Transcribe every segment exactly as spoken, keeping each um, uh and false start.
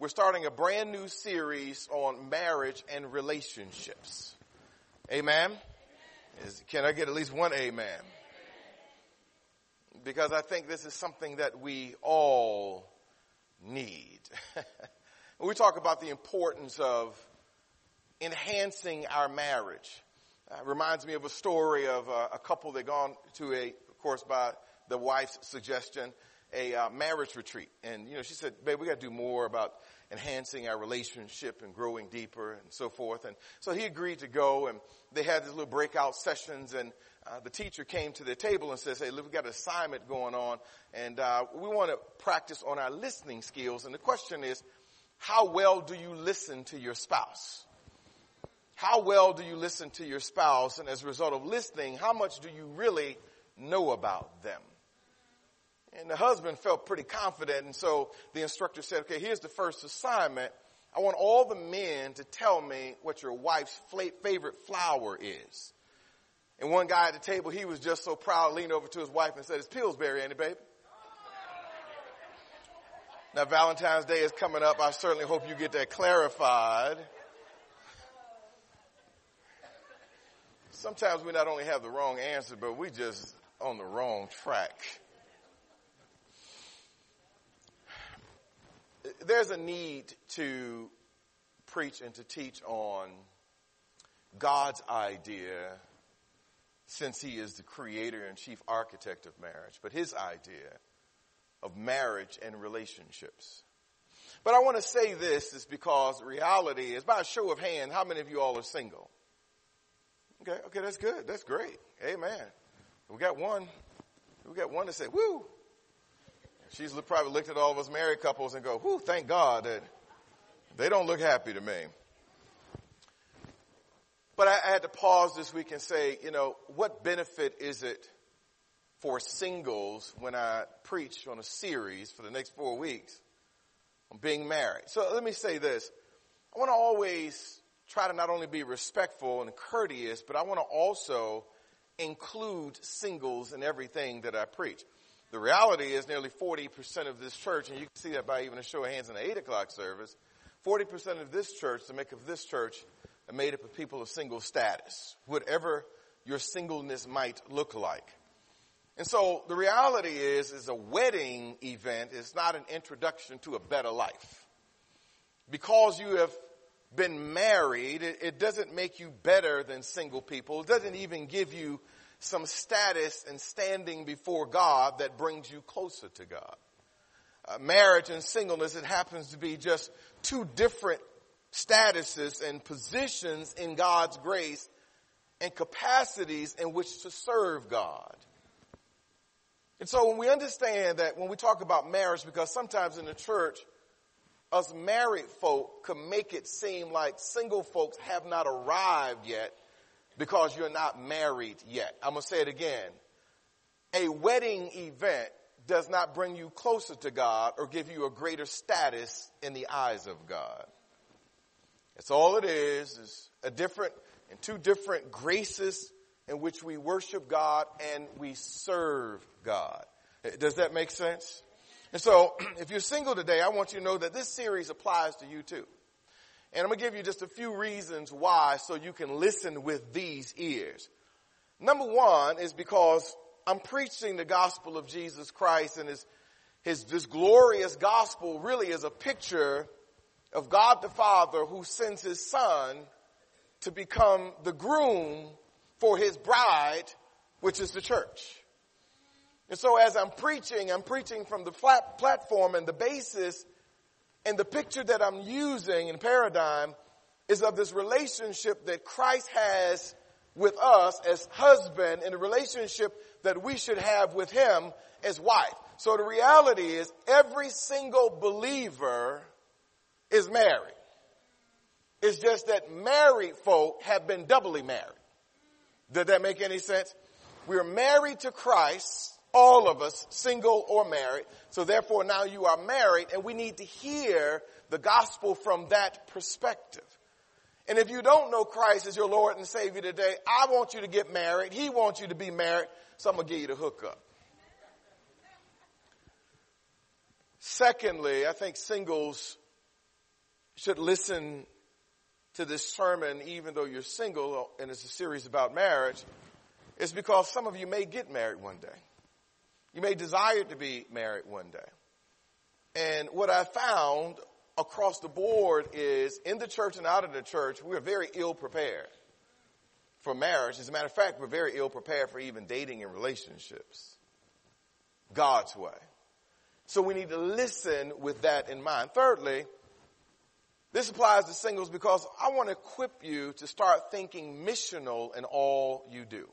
we're starting a brand new series on marriage and relationships. Amen? Is, can I get at least one amen? Because I think this is something that we all need. We talk about the importance of enhancing our marriage. Uh, reminds me of a story of uh, a couple that gone to a, of course, by the wife's suggestion, a uh, marriage retreat. And, you know, she said, babe, we got to do more about enhancing our relationship and growing deeper and so forth. And so he agreed to go, and they had these little breakout sessions, and uh, the teacher came to their table and says, hey, look, we got an assignment going on, and uh, we want to practice on our listening skills. And the question is, how well do you listen to your spouse? How well do you listen to your spouse? And as a result of listening, how much do you really know about them? And the husband felt pretty confident, and so the instructor said, okay, here's the first assignment. I want all the men to tell me what your wife's favorite flower is. And one guy at the table, he was just so proud, leaned over to his wife and said, it's Pillsbury, ain't it, baby? Now, Valentine's Day is coming up. I certainly hope you get that clarified. Sometimes we not only have the wrong answer, but we just on the wrong track. There's a need to preach and to teach on God's idea, since he is the creator and chief architect of marriage, but his idea of marriage and relationships. But I want to say this is because reality is, by a show of hands, how many of you all are single? Okay, okay, that's good. That's great. Amen. We got one. We got one to say, woo. She's probably looked at all of us married couples and go, whoo, thank God that they don't look happy to me. But I, I had to pause this week and say, you know, what benefit is it for singles when I preach on a series for the next four weeks on being married? So let me say this. I want to always try to not only be respectful and courteous, but I want to also include singles in everything that I preach. The reality is nearly forty percent of this church, and you can see that by even a show of hands in the eight o'clock service, forty percent of this church, the make of this church, are made up of people of single status, whatever your singleness might look like. And so the reality is, is a wedding event is not an introduction to a better life. Because you have been married, it, it doesn't make you better than single people. It doesn't even give you some status and standing before God that brings you closer to God. Uh, marriage and singleness, it happens to be just two different statuses and positions in God's grace and capacities in which to serve God. And so when we understand that when we talk about marriage, because sometimes in the church, us married folk can make it seem like single folks have not arrived yet because you're not married yet. I'm going to say it again. A wedding event does not bring you closer to God or give you a greater status in the eyes of God. That's all it is, is a different, and two different graces in which we worship God and we serve God. Does that make sense? And so, if you're single today, I want you to know that this series applies to you too. And I'm going to give you just a few reasons why so you can listen with these ears. Number one is because I'm preaching the gospel of Jesus Christ, and his, his, this glorious gospel really is a picture of God the Father who sends his Son to become the groom for his bride, which is the church. And so as I'm preaching, I'm preaching from the flat platform, and the basis and the picture that I'm using in paradigm is of this relationship that Christ has with us as husband and the relationship that we should have with him as wife. So the reality is every single believer is married. It's just that married folk have been doubly married. Did that make any sense? We're married to Christ. All of us, single or married. So therefore now you are married, and we need to hear the gospel from that perspective. And if you don't know Christ as your Lord and Savior today, I want you to get married. He wants you to be married. So I'm going to give you the hookup. Secondly, I think singles should listen to this sermon even though you're single and it's a series about marriage is because some of you may get married one day. You may desire to be married one day. And what I found across the board is in the church and out of the church, we're very ill prepared for marriage. As a matter of fact, we're very ill prepared for even dating and relationships God's way. So we need to listen with that in mind. Thirdly, this applies to singles because I want to equip you to start thinking missional in all you do.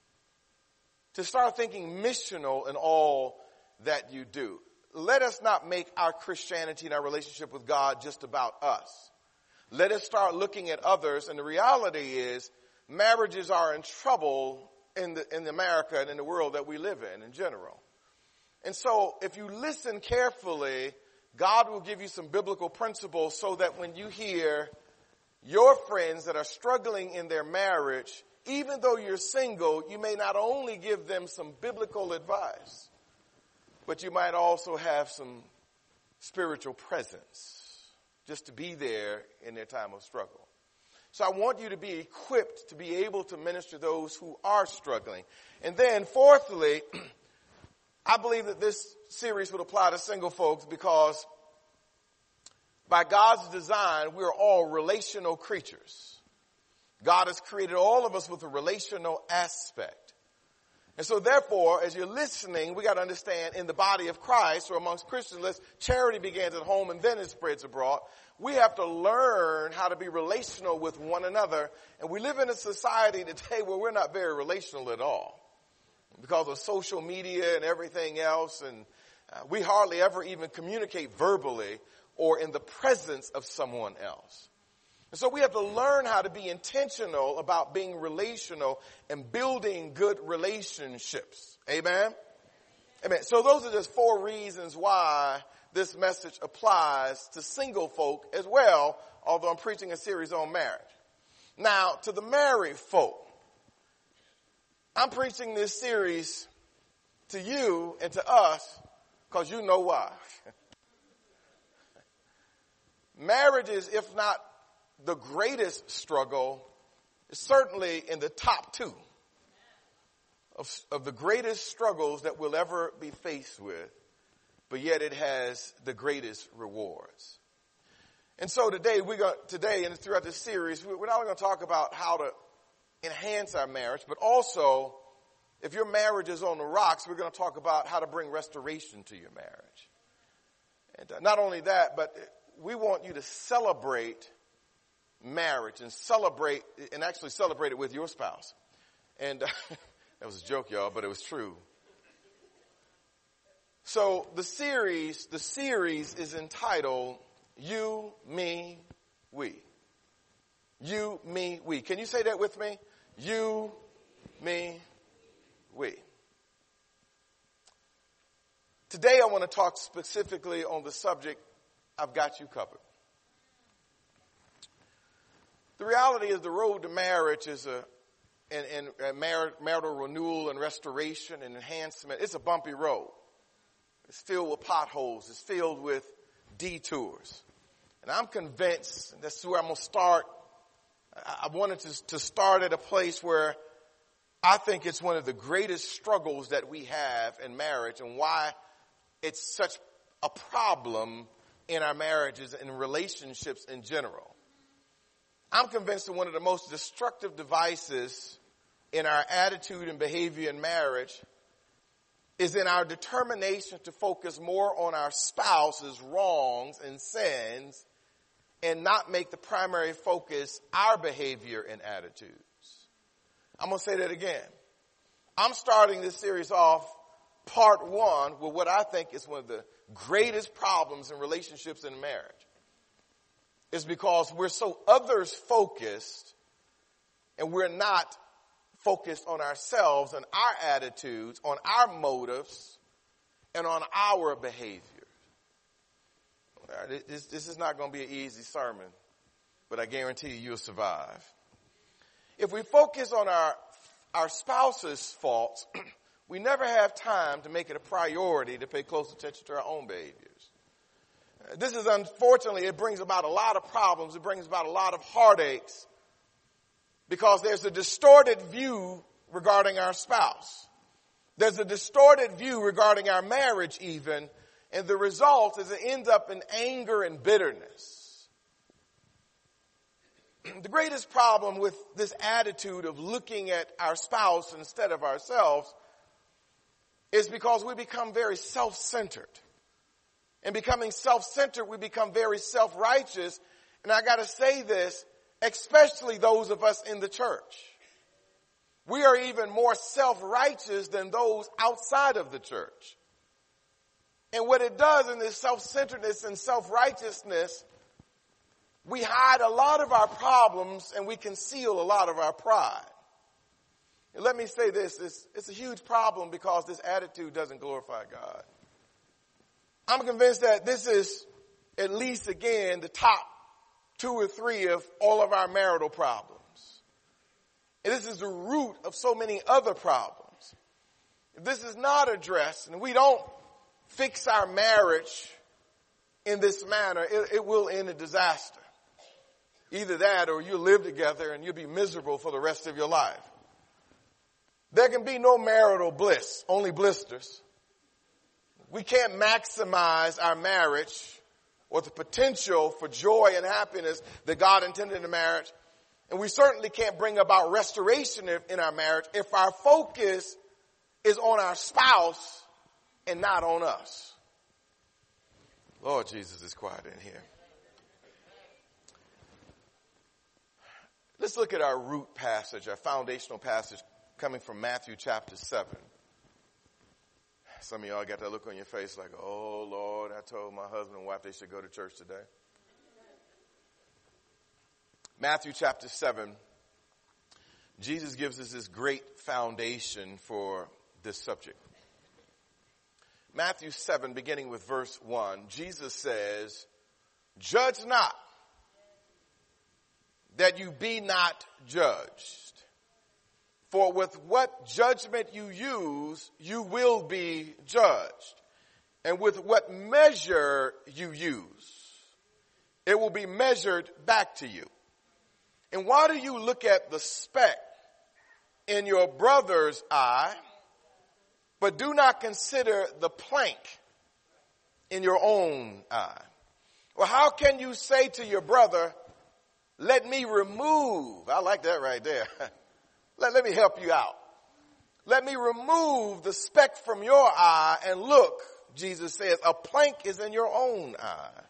To start thinking missional in all that you do. Let us not make our Christianity and our relationship with God just about us. Let us start looking at others, and the reality is marriages are in trouble in the, in America and in the world that we live in in general. And so if you listen carefully, God will give you some biblical principles so that when you hear your friends that are struggling in their marriage, even though you're single, you may not only give them some biblical advice, but you might also have some spiritual presence just to be there in their time of struggle. So I want you to be equipped to be able to minister to those who are struggling. And then fourthly, I believe that this series would apply to single folks because by God's design, we're all relational creatures. God has created all of us with a relational aspect. And so therefore, as you're listening, we got to understand in the body of Christ or amongst Christians, charity begins at home and then it spreads abroad. We have to learn how to be relational with one another. And we live in a society today where we're not very relational at all because of social media and everything else. And uh, we hardly ever even communicate verbally or in the presence of someone else. And so we have to learn how to be intentional about being relational and building good relationships. Amen? Amen. So those are just four reasons why this message applies to single folk as well, although I'm preaching a series on marriage. Now, to the married folk, I'm preaching this series to you and to us because you know why. Marriage is, if not the greatest struggle, is certainly in the top two of, of the greatest struggles that we'll ever be faced with, but yet it has the greatest rewards. And so today, we got today and throughout this series, we're not only going to talk about how to enhance our marriage, but also, if your marriage is on the rocks, we're going to talk about how to bring restoration to your marriage. And uh, not only that, but we want you to celebrate marriage and celebrate and actually celebrate it with your spouse. And uh, that was a joke, y'all, but it was true. So the series, the series is entitled You, Me, We. You, me, we. Can you say that with me? You, me, we. Today I want to talk specifically on the subject, I've got you covered. The reality is the road to marriage is a, and, and, and mar- marital renewal and restoration and enhancement. It's a bumpy road. It's filled with potholes. It's filled with detours. And I'm convinced, and that's where I'm going to start. I wanted to, to start at a place where I think it's one of the greatest struggles that we have in marriage and why it's such a problem in our marriages and relationships in general. I'm convinced that one of the most destructive devices in our attitude and behavior in marriage is in our determination to focus more on our spouse's wrongs and sins and not make the primary focus our behavior and attitudes. I'm going to say that again. I'm starting this series off, part one, with what I think is one of the greatest problems in relationships in marriage. It's because we're so others-focused and we're not focused on ourselves and our attitudes, on our motives, and on our behavior. This, this is not going to be an easy sermon, but I guarantee you you'll survive. If we focus on our, our spouse's faults, we never have time to make it a priority to pay close attention to our own behaviors. This is, unfortunately, it brings about a lot of problems. It brings about a lot of heartaches because there's a distorted view regarding our spouse. There's a distorted view regarding our marriage even, and the result is it ends up in anger and bitterness. The greatest problem with this attitude of looking at our spouse instead of ourselves is because we become very self-centered. And becoming self-centered, we become very self-righteous. And I got to say this, especially those of us in the church. We are even more self-righteous than those outside of the church. And what it does in this self-centeredness and self-righteousness, we hide a lot of our problems and we conceal a lot of our pride. And let me say this, it's, it's a huge problem because this attitude doesn't glorify God. I'm convinced that this is at least, again, the top two or three of all of our marital problems. And this is the root of so many other problems. If this is not addressed and we don't fix our marriage in this manner, it, it will end in disaster. Either that or you'll live together and you'll be miserable for the rest of your life. There can be no marital bliss, only blisters. We can't maximize our marriage or the potential for joy and happiness that God intended in marriage. And we certainly can't bring about restoration in our marriage if our focus is on our spouse and not on us. Lord Jesus is quiet in here. Let's look at our root passage, our foundational passage coming from Matthew chapter seven. Some of y'all got that look on your face like, oh, Lord, I told my husband and wife they should go to church today. Matthew chapter seven, Jesus gives us this great foundation for this subject. Matthew seven, beginning with verse one, Jesus says, judge not, that you be not judged. For with what judgment you use, you will be judged. And with what measure you use, it will be measured back to you. And why do you look at the speck in your brother's eye, but do not consider the plank in your own eye? Well, how can you say to your brother, let me remove, I like that right there. Let, let me help you out. Let me remove the speck from your eye and look, Jesus says, a plank is in your own eye.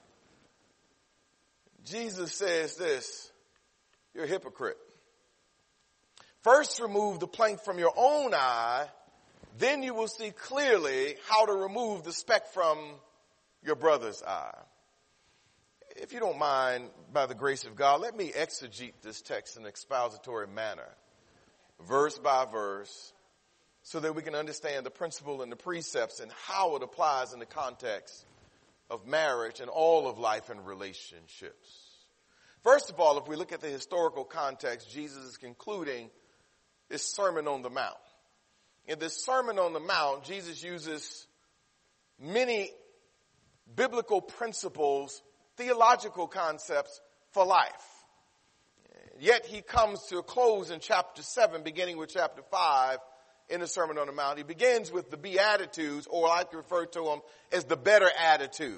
Jesus says this, you're a hypocrite. First remove the plank from your own eye, then you will see clearly how to remove the speck from your brother's eye. If you don't mind, by the grace of God, let me exegete this text in an expository manner, verse by verse, so that we can understand the principle and the precepts and how it applies in the context of marriage and all of life and relationships. First of all, if we look at the historical context, Jesus is concluding this Sermon on the Mount. In this Sermon on the Mount, Jesus uses many biblical principles, theological concepts for life. Yet he comes to a close in chapter seven, beginning with chapter five in the Sermon on the Mount. He begins with the Beatitudes, or I like to refer to them as the better attitude.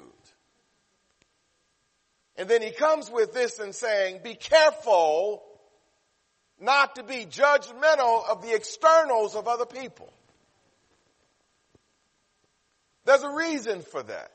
And then he comes with this and saying, be careful not to be judgmental of the externals of other people. There's a reason for that.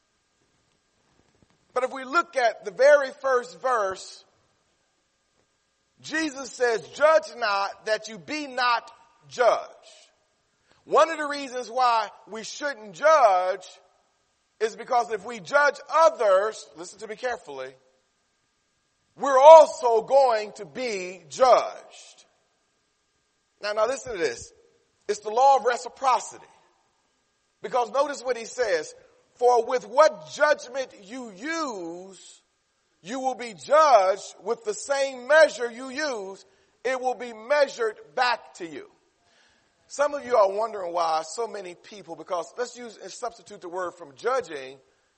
But if we look at the very first verse, Jesus says, judge not that you be not judged. One of the reasons why we shouldn't judge is because if we judge others, listen to me carefully, we're also going to be judged. Now, now listen to this. It's the law of reciprocity. Because notice what he says, for with what judgment you use, you will be judged with the same measure you use. It will be measured back to you. Some of you are wondering why so many people, because let's use and substitute the word from judging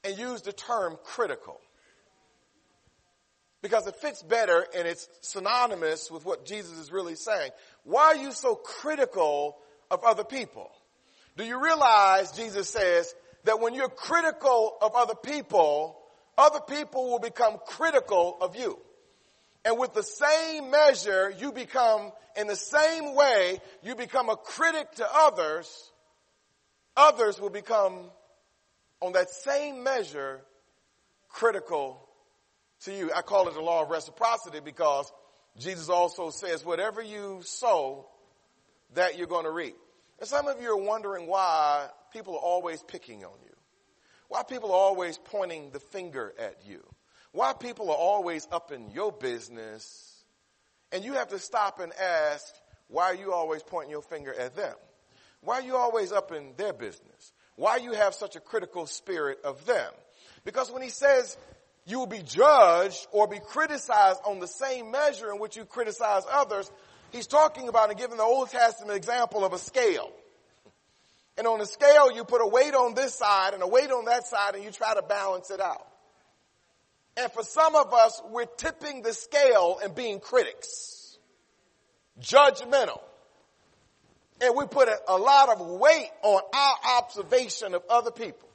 and use the term critical, because it fits better and it's synonymous with what Jesus is really saying. Why are you so critical of other people? Do you realize, Jesus says, that when you're critical of other people, other people will become critical of you. And with the same measure, you become, in the same way, you become a critic to others, others will become, on that same measure, critical to you. I call it the law of reciprocity because Jesus also says, whatever you sow, that you're going to reap. And some of you are wondering why people are always picking on you. Why people are always pointing the finger at you. Why people are always up in your business. And you have to stop and ask, why are you always pointing your finger at them? Why are you always up in their business? Why you have such a critical spirit of them? Because when he says you will be judged or be criticized on the same measure in which you criticize others, he's talking about and giving the Old Testament example of a scale. And on the scale, you put a weight on this side and a weight on that side, and you try to balance it out. And for some of us, we're tipping the scale and being critics, judgmental. And we put a, a lot of weight on our observation of other people.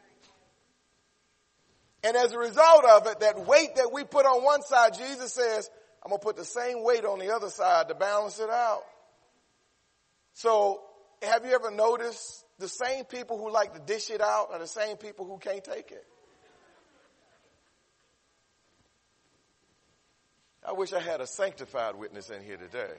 And as a result of it, that weight that we put on one side, Jesus says, I'm going to put the same weight on the other side to balance it out. So have you ever noticed the same people who like to dish it out are the same people who can't take it? I wish I had a sanctified witness in here today.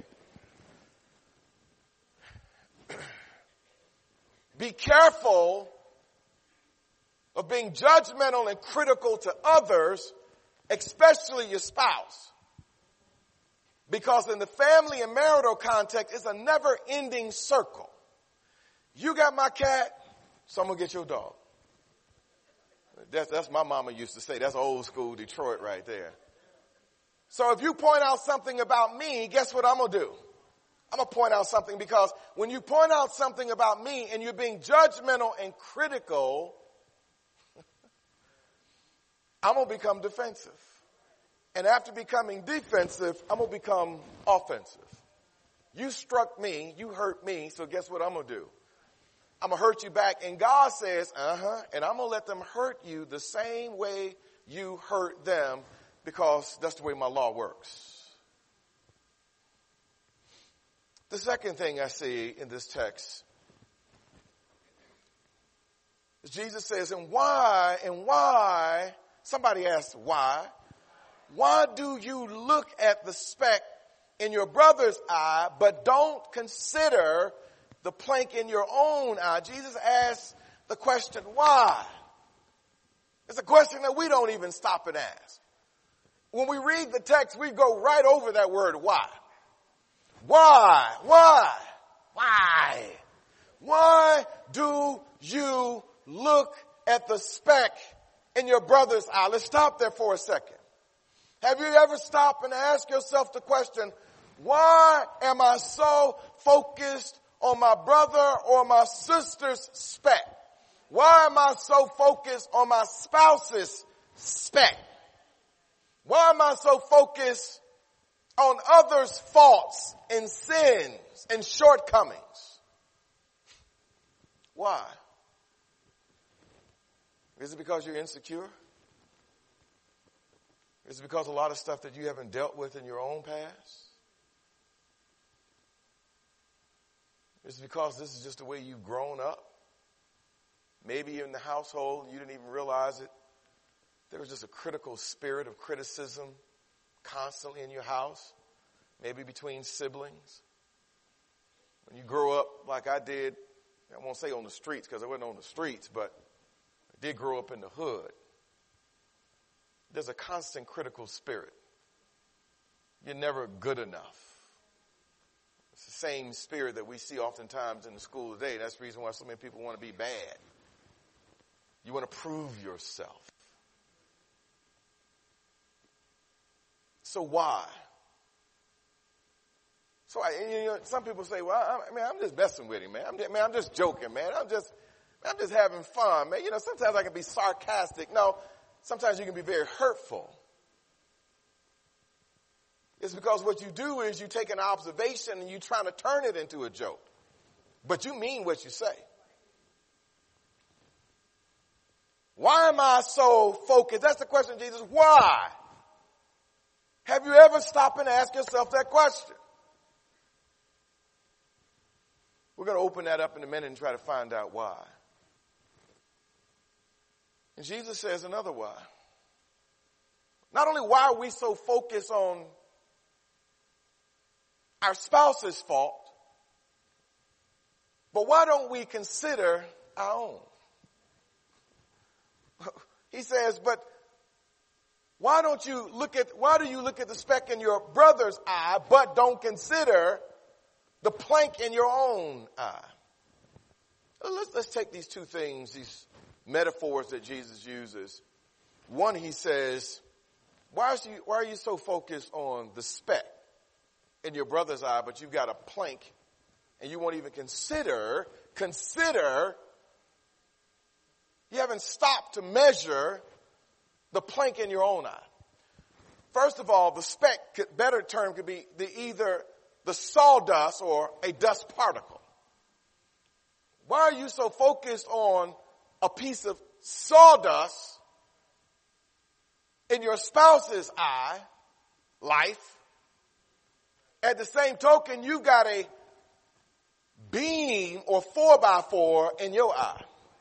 Be careful of being judgmental and critical to others, especially your spouse. Because in the family and marital context, it's a never-ending circle. You got my cat, so I'm going to get your dog. That's, that's my mama used to say. That's old school Detroit right there. So if you point out something about me, guess what I'm going to do? I'm going to point out something, because when you point out something about me and you're being judgmental and critical, I'm going to become defensive. And after becoming defensive, I'm going to become offensive. You struck me, you hurt me, so guess what I'm going to do? I'm going to hurt you back. And God says, uh-huh, and I'm going to let them hurt you the same way you hurt them, because that's the way my law works. The second thing I see in this text is Jesus says, and why, and why, somebody asked why, why do you look at the speck in your brother's eye, but don't consider the plank in your own eye? Jesus asked the question, why? It's a question that we don't even stop and ask. When we read the text, we go right over that word, why. Why? Why? Why? Why do you look at the speck in your brother's eye? Let's stop there for a second. Have you ever stopped and asked yourself the question, why am I so focused on my brother or my sister's speck? Why am I so focused on my spouse's speck? Why am I so focused on others' faults and sins and shortcomings? Why? Is it because you're insecure? Is it because a lot of stuff that you haven't dealt with in your own past? Is it because this is just the way you've grown up? Maybe in the household you didn't even realize it. There was just a critical spirit of criticism constantly in your house, maybe between siblings. When you grow up like I did, I won't say on the streets because I wasn't on the streets, but I did grow up in the hood. There's a constant critical spirit. You're never good enough. It's the same spirit that we see oftentimes in the school today. That's the reason why so many people want to be bad. You want to prove yourself. So why? So I, you know, some people say, well, I, I mean, I'm just messing with him, man. I'm just, man, I'm just joking, man. I'm just, I'm just having fun, man. You know, sometimes I can be sarcastic. No, sometimes you can be very hurtful. It's because what you do is you take an observation and you're trying to turn it into a joke. But you mean what you say. Why am I so focused? That's the question, Jesus. Why? Have you ever stopped and asked yourself that question? We're going to open that up in a minute and try to find out why. And Jesus says another why. Not only why are we so focused on our spouse's fault, but why don't we consider our own? He says, but why don't you look at, why do you look at the speck in your brother's eye, but don't consider the plank in your own eye? Let's, let's take these two things, these metaphors that Jesus uses. One, he says, why are you, why are you so focused on the speck in your brother's eye, but you've got a plank and you won't even consider, consider, you haven't stopped to measure the plank in your own eye. First of all, the speck, could, better term could be the, either the sawdust or a dust particle. Why are you so focused on a piece of sawdust in your spouse's eye, life? At the same token, you got a beam or four by four in your eye.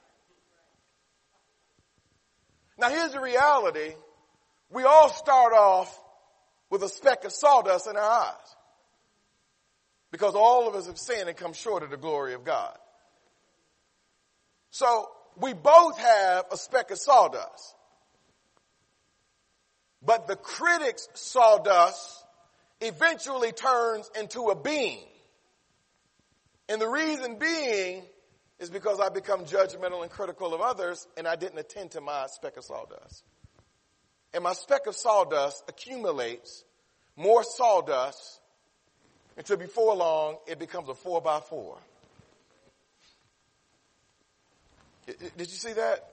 Now here's the reality. We all start off with a speck of sawdust in our eyes. Because all of us have sinned and come short of the glory of God. So we both have a speck of sawdust. But the critic's sawdust eventually turns into a beam. And the reason being is because I become judgmental and critical of others and I didn't attend to my speck of sawdust. And my speck of sawdust accumulates more sawdust until before long it becomes a four by four. Did you see that?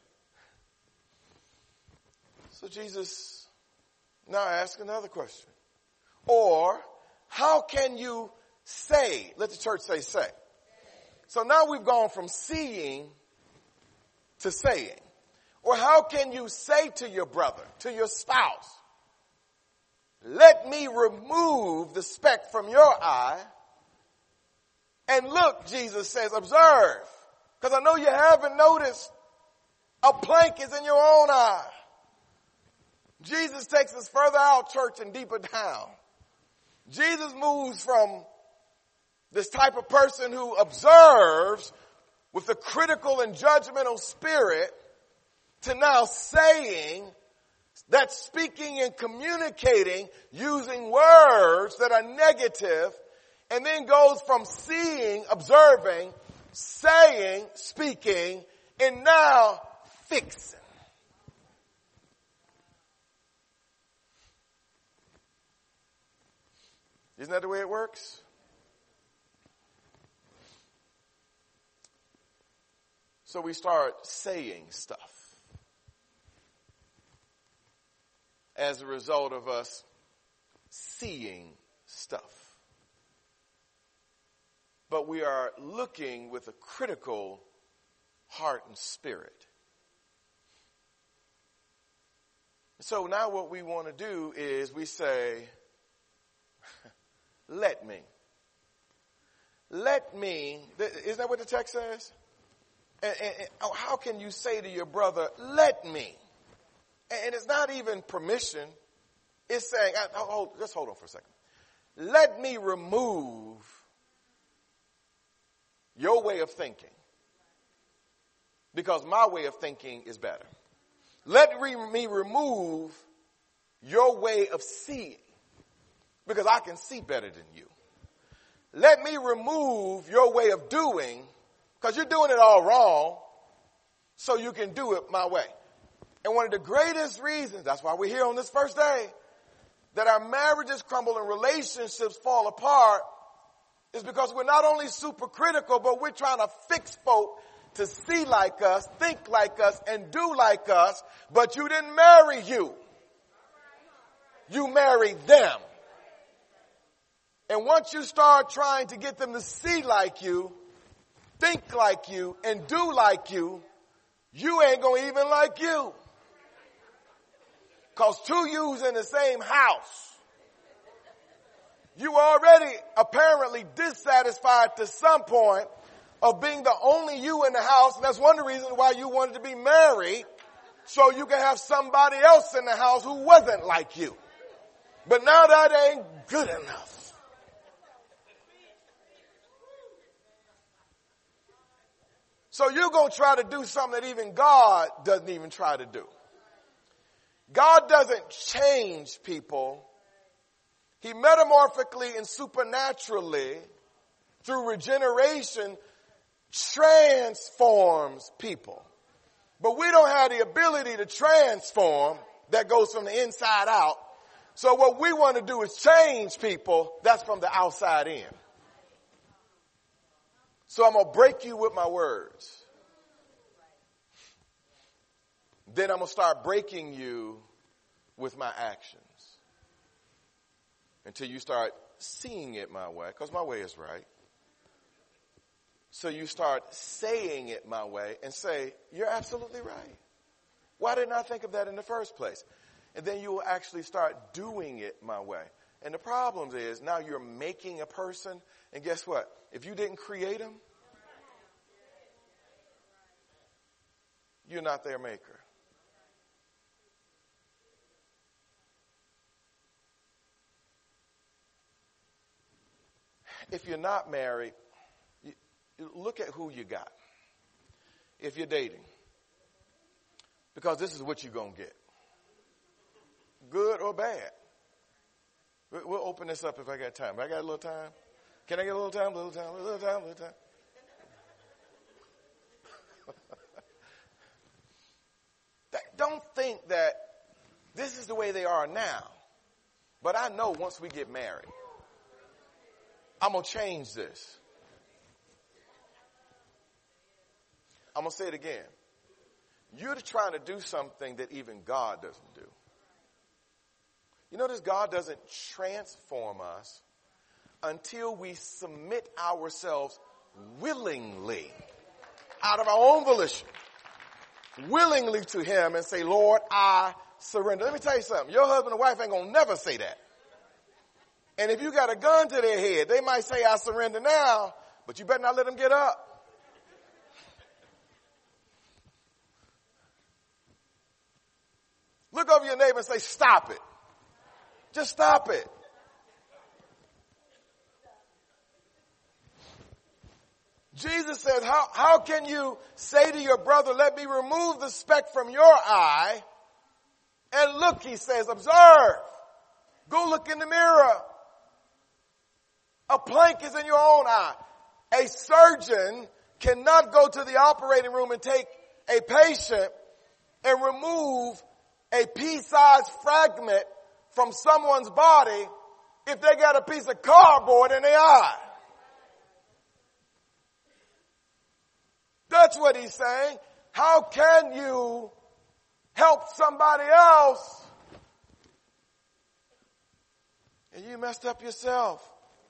So Jesus now asks another question. Or, how can you say, let the church say say. So now we've gone from seeing to saying. Or how can you say to your brother, to your spouse, let me remove the speck from your eye. And look, Jesus says, observe. Because I know you haven't noticed a plank is in your own eye. Jesus takes us further out, church, and deeper down. Jesus moves from this type of person who observes with a critical and judgmental spirit to now saying that speaking and communicating using words that are negative, and then goes from seeing, observing, saying, speaking, and now fixing. Isn't that the way it works? So we start saying stuff as a result of us seeing stuff. But we are looking with a critical heart and spirit. So now what we want to do is we say, let me. Let me. Isn't that what the text says? And, and, and oh, how can you say to your brother, let me? And, and it's not even permission. It's saying, oh, hold, just hold on for a second. Let me remove your way of thinking. Because my way of thinking is better. Let me remove your way of seeing. Because I can see better than you. Let me remove your way of doing, because you're doing it all wrong, so you can do it my way. And one of the greatest reasons, that's why we're here on this first day, that our marriages crumble and relationships fall apart is because we're not only super critical, but we're trying to fix folk to see like us, think like us, and do like us, but you didn't marry you. You married them. And once you start trying to get them to see like you, think like you, and do like you, you ain't going to even like you. Because two yous in the same house, you already apparently dissatisfied to some point of being the only you in the house. And that's one of the reasons why you wanted to be married, so you can have somebody else in the house who wasn't like you. But now that ain't good enough. So you're going to try to do something that even God doesn't even try to do. God doesn't change people. He metamorphically and supernaturally, through regeneration, transforms people. But we don't have the ability to transform. That goes from the inside out. So what we want to do is change people. That's from the outside in. So I'm going to break you with my words. Then I'm going to start breaking you with my actions. Until you start seeing it my way, because my way is right. So you start saying it my way and say, you're absolutely right. Why didn't I think of that in the first place? And then you will actually start doing it my way. And the problem is now you're making a person, and guess what? If you didn't create them, you're not their maker. If you're not married, you, you look at who you got. If you're dating. Because this is what you're going to get. Good or bad. We'll open this up if I got time. I got a little time. Can I get a little time, a little time, a little time, a little time? Don't think that this is the way they are now. But I know once we get married, I'm going to change this. I'm going to say it again. You're trying to do something that even God doesn't do. You notice God doesn't transform us until we submit ourselves willingly, out of our own volition, willingly to Him and say, Lord, I surrender. Let me tell you something. Your husband and wife ain't going to never say that. And if you got a gun to their head, they might say, I surrender now, but you better not let them get up. Look over your neighbor and say, stop it. Just stop it. Jesus says, how, how can you say to your brother, let me remove the speck from your eye? And look, he says, observe. Go look in the mirror. A plank is in your own eye. A surgeon cannot go to the operating room and take a patient and remove a pea-sized fragment from someone's body if they got a piece of cardboard in their eye. That's what he's saying. How can you help somebody else and you messed up yourself?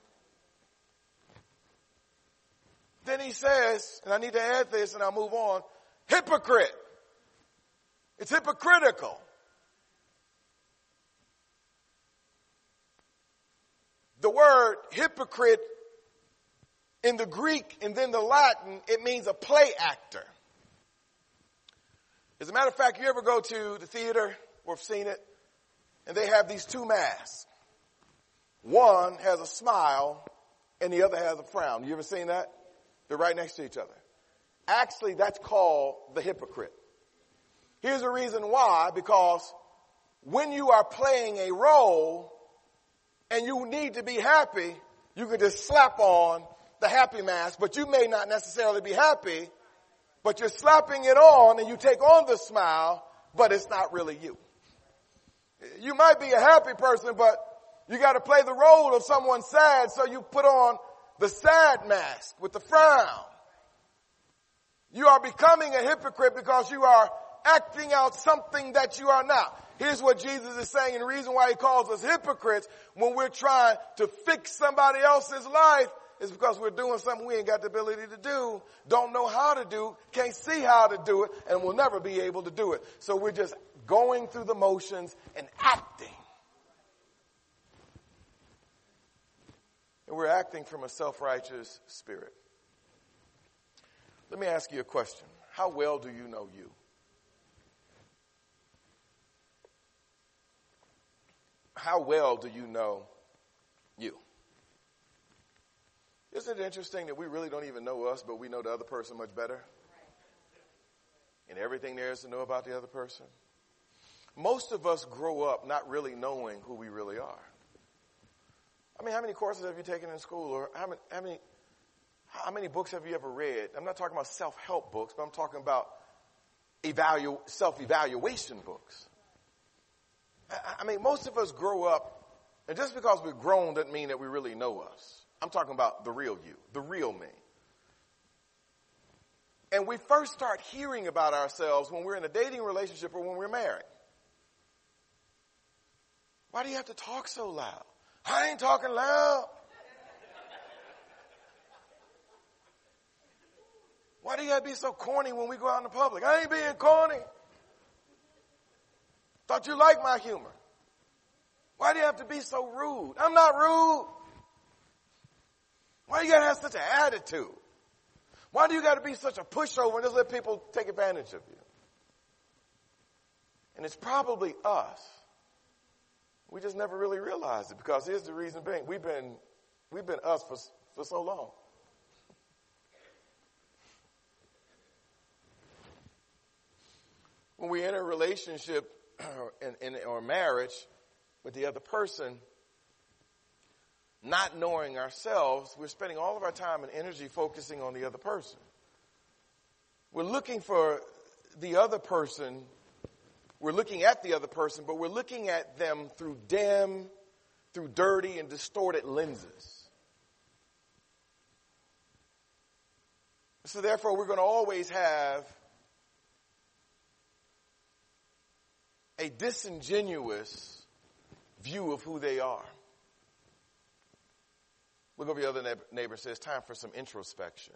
Then he says, and I need to add this and I'll move on, hypocrite. It's hypocritical. The word hypocrite in the Greek and then the Latin, it means a play actor. As a matter of fact, you ever go to the theater or have seen it, and they have these two masks. One has a smile and the other has a frown. You ever seen that? They're right next to each other. Actually, that's called the hypocrite. Here's the reason why, because when you are playing a role and you need to be happy, you can just slap on the happy mask, but you may not necessarily be happy, but you're slapping it on and you take on the smile, but it's not really you. You might be a happy person, but you got to play the role of someone sad, so you put on the sad mask with the frown. You are becoming a hypocrite because you are acting out something that you are not. Here's what Jesus is saying, and the reason why he calls us hypocrites when we're trying to fix somebody else's life is because we're doing something we ain't got the ability to do, don't know how to do, can't see how to do it, and will never be able to do it. So we're just going through the motions and acting. And we're acting from a self-righteous spirit. Let me ask you a question. How well do you know you? How well do you know you? Isn't it interesting that we really don't even know us, but we know the other person much better? And everything there is to know about the other person? Most of us grow up not really knowing who we really are. I mean, how many courses have you taken in school? Or how many, how many, how many books have you ever read? I'm not talking about self-help books, but I'm talking about evalu- self-evaluation books. I mean, most of us grow up, and just because we're grown doesn't mean that we really know us. I'm talking about the real you, the real me. And we first start hearing about ourselves when we're in a dating relationship or when we're married. Why do you have to talk so loud? I ain't talking loud. Why do you have to be so corny when we go out in the public? I ain't being corny. Thought you liked my humor. Why do you have to be so rude? I'm not rude. Why do you got to have such an attitude? Why do you got to be such a pushover and just let people take advantage of you? And it's probably us. We just never really realized it, because here's the reason being. We've been, we've been us for, for so long. When we enter a relationship in, in, or marriage with the other person, not knowing ourselves, we're spending all of our time and energy focusing on the other person. We're looking for the other person. We're looking at the other person, but we're looking at them through dim, through dirty and distorted lenses. So therefore, we're going to always have a disingenuous view of who they are. Look over the other neighbor, neighbor and say, it's time for some introspection.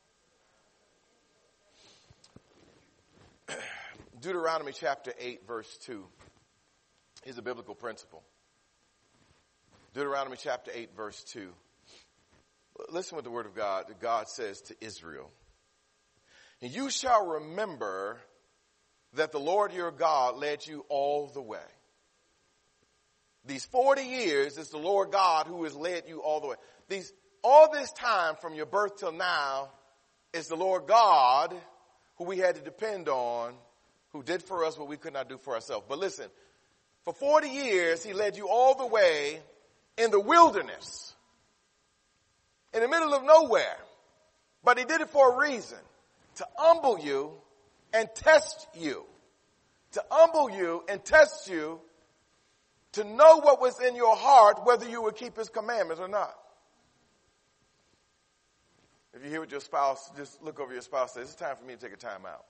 Deuteronomy chapter eight, verse two is a biblical principle. Deuteronomy chapter eight, verse two. Listen what the word of God, that God says to Israel. And you shall remember that the Lord your God led you all the way. These forty years is the Lord God who has led you all the way. These, all this time from your birth till now is the Lord God who we had to depend on, who did for us what we could not do for ourselves. But listen, for forty years, he led you all the way in the wilderness, in the middle of nowhere. But he did it for a reason, to humble you and test you. To humble you and test you, to know what was in your heart, whether you would keep his commandments or not. If you hear with your spouse, just look over your spouse and say, it's time for me to take a time out.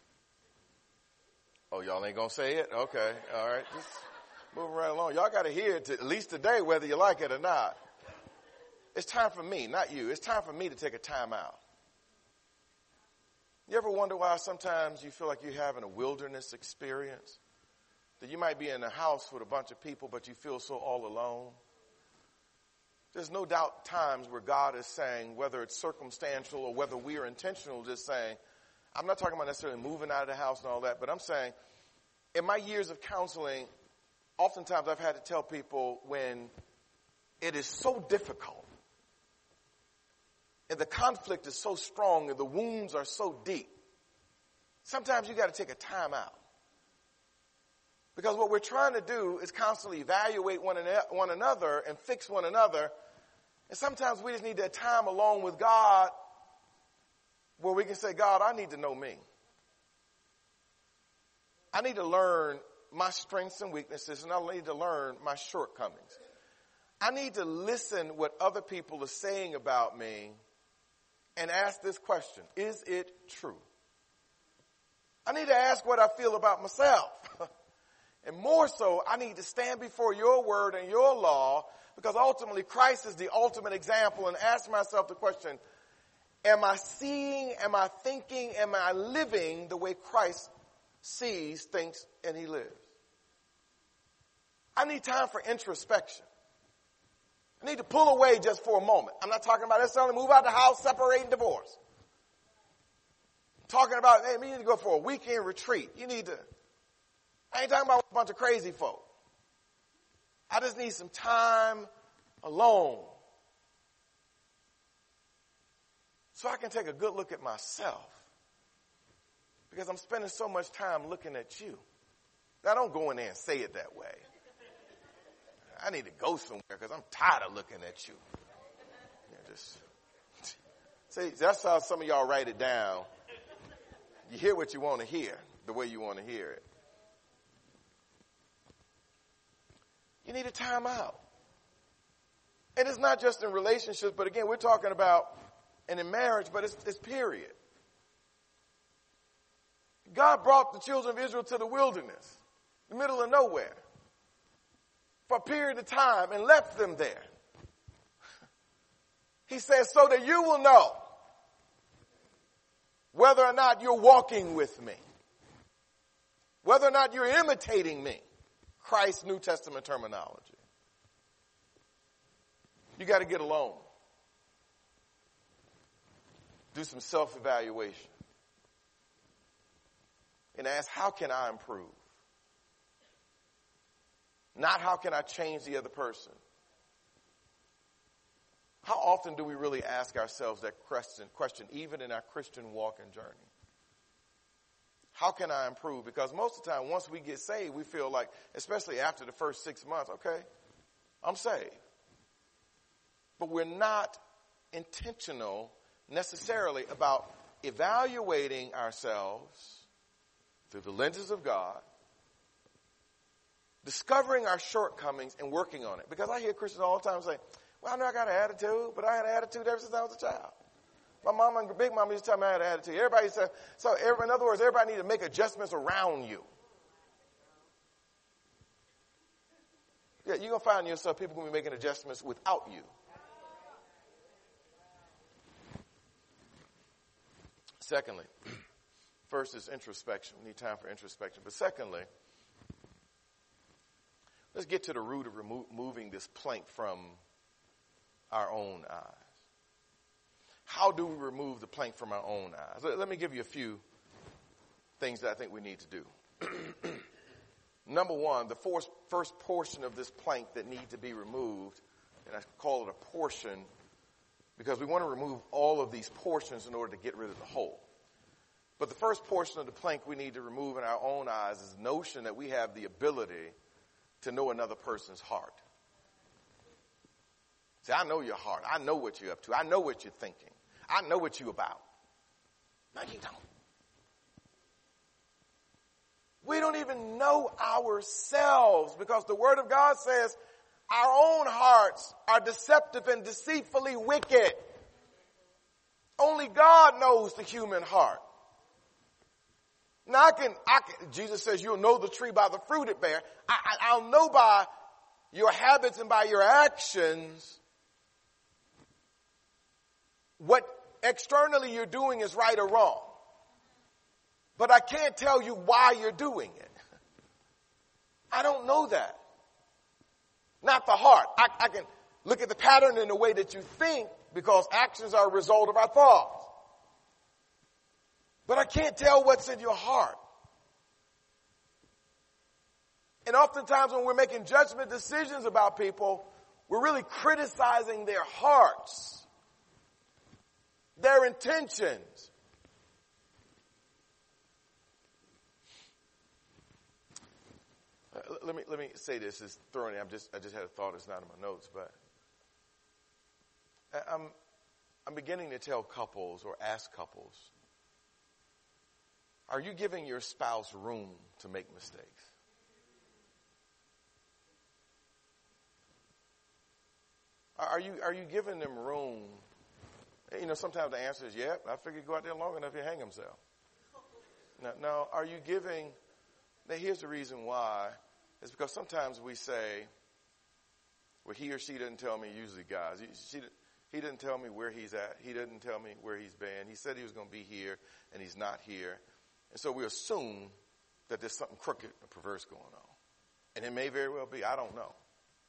Oh, y'all ain't going to say it? Okay. All right. Just moving right along. Y'all got to hear it to, at least today, whether you like it or not. It's time for me, not you. It's time for me to take a time out. You ever wonder why sometimes you feel like you're having a wilderness experience? That you might be in a house with a bunch of people, but you feel so all alone? There's no doubt times where God is saying, whether it's circumstantial or whether we are intentional, just saying, I'm not talking about necessarily moving out of the house and all that, but I'm saying, in my years of counseling, oftentimes I've had to tell people when it is so difficult, and the conflict is so strong, and the wounds are so deep, sometimes you got to take a time out. Because what we're trying to do is constantly evaluate one, an- one another and fix one another. And sometimes we just need that time alone with God where we can say, God, I need to know me. I need to learn my strengths and weaknesses, and I need to learn my shortcomings. I need to listen what other people are saying about me and ask this question: is it true? I need to ask what I feel about myself. And more so, I need to stand before your word and your law, because ultimately Christ is the ultimate example, and ask myself the question, am I seeing, am I thinking, am I living the way Christ sees, thinks, and he lives? I need time for introspection. I need to pull away just for a moment. I'm not talking about necessarily move out the house, separate, and divorce. I'm talking about, hey, you need to go for a weekend retreat. You need to, I ain't talking about a bunch of crazy folk. I just need some time alone so I can take a good look at myself, because I'm spending so much time looking at you. Now, don't go in there and say it that way. I need to go somewhere because I'm tired of looking at you. Yeah, just see, that's how some of y'all write it down. You hear what you want to hear, the way you want to hear it. You need a time out. And it's not just in relationships, but again, we're talking about, and in marriage, but it's, it's period. God brought the children of Israel to the wilderness, the middle of nowhere, for a period of time, and left them there. He says, so that you will know whether or not you're walking with me, whether or not you're imitating me. Christ's New Testament terminology. You got to get alone. Do some self-evaluation. And ask, how can I improve? Not how can I change the other person. How often do we really ask ourselves that question, question even in our Christian walk and journey? How can I improve? Because most of the time, once we get saved, we feel like, especially after the first six months, okay, I'm saved. But we're not intentional necessarily about evaluating ourselves through the lenses of God, discovering our shortcomings and working on it. Because I hear Christians all the time say, well, I know I got an attitude, but I had an attitude ever since I was a child. My mama and big mama used to tell me I had an attitude. Everybody said, so every, in other words, everybody need to make adjustments around you. Yeah, you're going to find yourself, people going to be making adjustments without you. Secondly, first is introspection. We need time for introspection. But secondly, let's get to the root of removing this plank from our own eyes. How do we remove the plank from our own eyes? Let, let me give you a few things that I think we need to do. Number one, the first, first portion of this plank that need to be removed, and I call it a portion because we want to remove all of these portions in order to get rid of the whole. But the first portion of the plank we need to remove in our own eyes is the notion that we have the ability to know another person's heart. See, I know your heart. I know what you're up to. I know what you're thinking. I know what you're about. No, you don't. We don't even know ourselves, because the Word of God says our own hearts are deceptive and deceitfully wicked. Only God knows the human heart. Now I can, I can, Jesus says you'll know the tree by the fruit it bears. I, I, I'll know by your habits and by your actions what externally you're doing is right or wrong. But I can't tell you why you're doing it. I don't know that. Not the heart. I, I can look at the pattern in the way that you think, because actions are a result of our thoughts. But I can't tell what's in your heart. And oftentimes when we're making judgment decisions about people, we're really criticizing their hearts, their intentions. Uh, let me let me say this. Is throwing. I'm just I just had a thought. It's not in my notes, but I, I'm I'm beginning to tell couples or ask couples: are you giving your spouse room to make mistakes? Are you are you giving them room? You know, sometimes the answer is, yeah, I figured he'd go out there long enough, he'd hang himself. Now, now, are you giving? Now, here's the reason why. It's because sometimes we say, well, he or she didn't tell me, usually guys, he, she, he didn't tell me where he's at. He didn't tell me where he's been. He said he was going to be here, and he's not here. And so we assume that there's something crooked or perverse going on. And it may very well be. I don't know.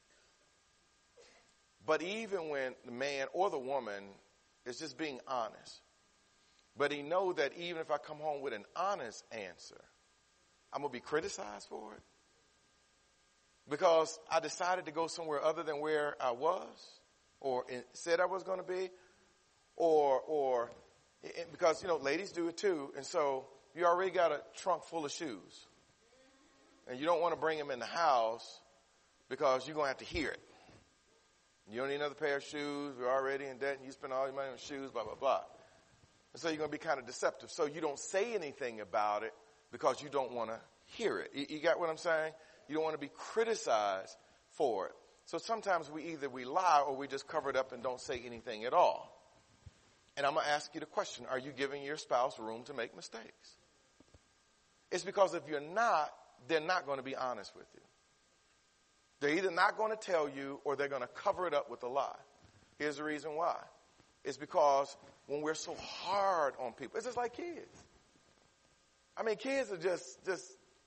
But even when the man or the woman is just being honest, but he knows that even if I come home with an honest answer, I'm going to be criticized for it. Because I decided to go somewhere other than where I was or said I was going to be. Or, or because, you know, ladies do it too. And so you already got a trunk full of shoes. And you don't want to bring them in the house because you're going to have to hear it. You don't need another pair of shoes. We're already in debt and you spend all your money on shoes, blah, blah, blah. And so you're going to be kind of deceptive. So you don't say anything about it because you don't want to hear it. You, you got what I'm saying? You don't want to be criticized for it. So sometimes we either we lie or we just cover it up and don't say anything at all. And I'm going to ask you the question, are you giving your spouse room to make mistakes? It's because if you're not, they're not going to be honest with you. They're either not going to tell you or they're going to cover it up with a lie. Here's the reason why. It's because when we're so hard on people, it's just like kids. I mean, kids are just, just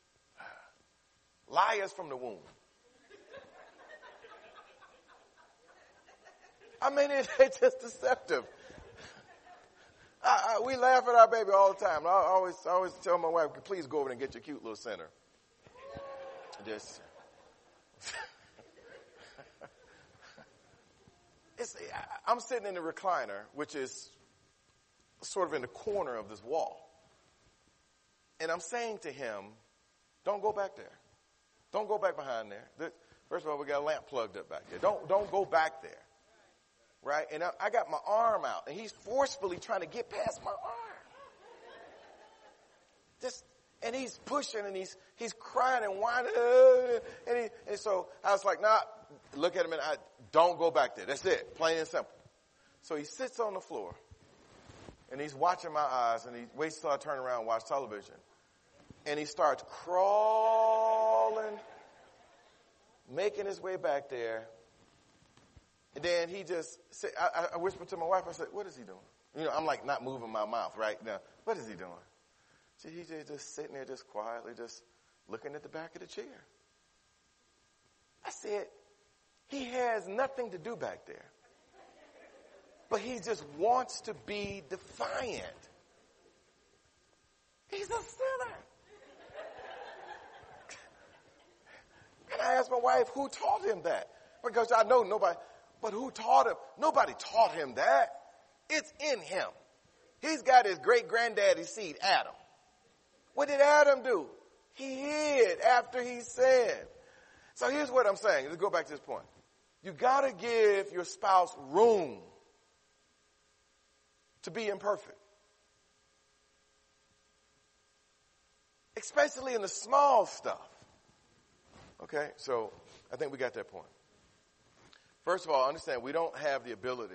liars from the womb. I mean, it, it's just deceptive. I, I, we laugh at our baby all the time. I always, I always tell my wife, please go over and get your cute little center. Just, it's, I'm sitting in the recliner, which is sort of in the corner of this wall. And I'm saying to him, don't go back there. Don't go back behind there. First of all, we got a lamp plugged up back there. Don't, don't go back there. Right? And I, I got my arm out, and he's forcefully trying to get past my arm. Just, and he's pushing, and he's he's crying and whining, and he, and so I was like, nah, look at him, and I don't go back there. That's it, plain and simple. So he sits on the floor, and he's watching my eyes, and he waits till I turn around and watch television, and he starts crawling, making his way back there. And then he just said, I, I whispered to my wife, I said, what is he doing? You know, I'm like not moving my mouth right now. What is he doing? So he's just, just sitting there just quietly, just looking at the back of the chair. I said, he has nothing to do back there. But he just wants to be defiant. He's a sinner. And I asked my wife, who taught him that? Because I know nobody... But who taught him? Nobody taught him that. It's in him. He's got his great-granddaddy's seed, Adam. What did Adam do? He hid after he sinned. So here's what I'm saying. Let's go back to this point. You got to give your spouse room to be imperfect. Especially in the small stuff. Okay, so I think we got that point. First of all, understand we don't have the ability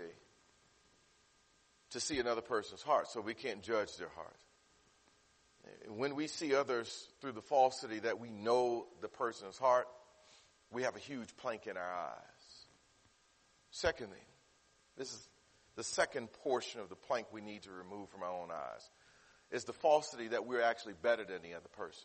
to see another person's heart, so we can't judge their heart. When we see others through the falsity that we know the person's heart, we have a huge plank in our eyes. Secondly, this is the second portion of the plank we need to remove from our own eyes, is the falsity that we're actually better than the other person.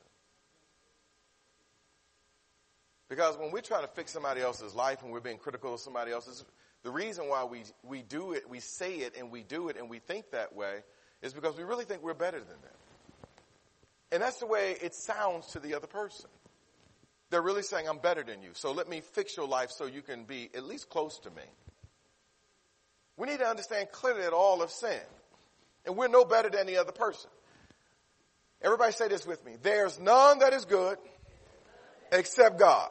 Because when we're trying to fix somebody else's life and we're being critical of somebody else's, the reason why we, we do it, we say it and we do it and we think that way is because we really think we're better than them. And that's the way it sounds to the other person. They're really saying, I'm better than you, so let me fix your life so you can be at least close to me. We need to understand clearly that all have sinned. And we're no better than the other person. Everybody say this with me. There's none that is good except God.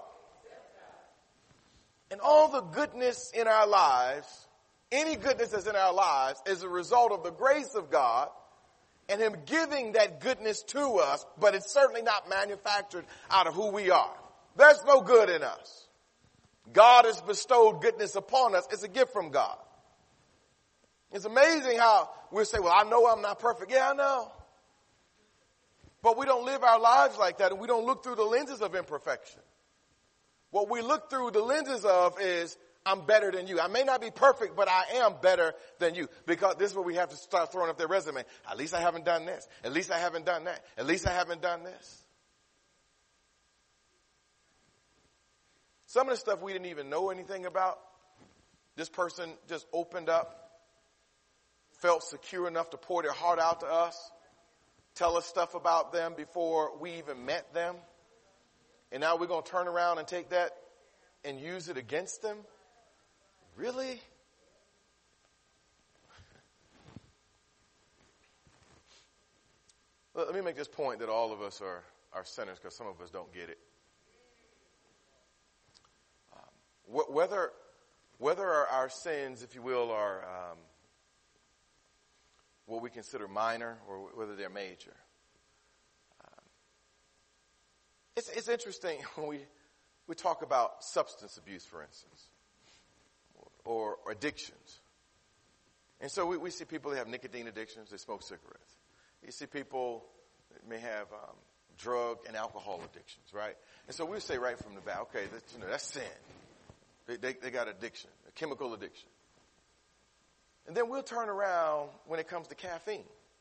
And all the goodness in our lives, any goodness that's in our lives, is a result of the grace of God and Him giving that goodness to us, but it's certainly not manufactured out of who we are. There's no good in us. God has bestowed goodness upon us. It's a gift from God. It's amazing how we'll say, well, I know I'm not perfect. Yeah, I know. But we don't live our lives like that, and we don't look through the lenses of imperfection. What we look through the lenses of is, I'm better than you. I may not be perfect, but I am better than you. Because this is what we have to start throwing up their resume. At least I haven't done this. At least I haven't done that. At least I haven't done this. Some of the stuff we didn't even know anything about, this person just opened up, felt secure enough to pour their heart out to us, tell us stuff about them before we even met them. And now we're going to turn around and take that and use it against them? Really? Let me make this point that all of us are, are sinners, because some of us don't get it. Um, wh- whether, whether our, our sins, if you will, are um, what we consider minor or whether they're major. It's, it's interesting when we, we talk about substance abuse, for instance, or, or addictions. And so we, we see people that have nicotine addictions, they smoke cigarettes. You see people that may have um, drug and alcohol addictions, right? And so we say right from the bat, okay, that's, you know, that's sin. They, they, they got addiction, a chemical addiction. And then we'll turn around when it comes to caffeine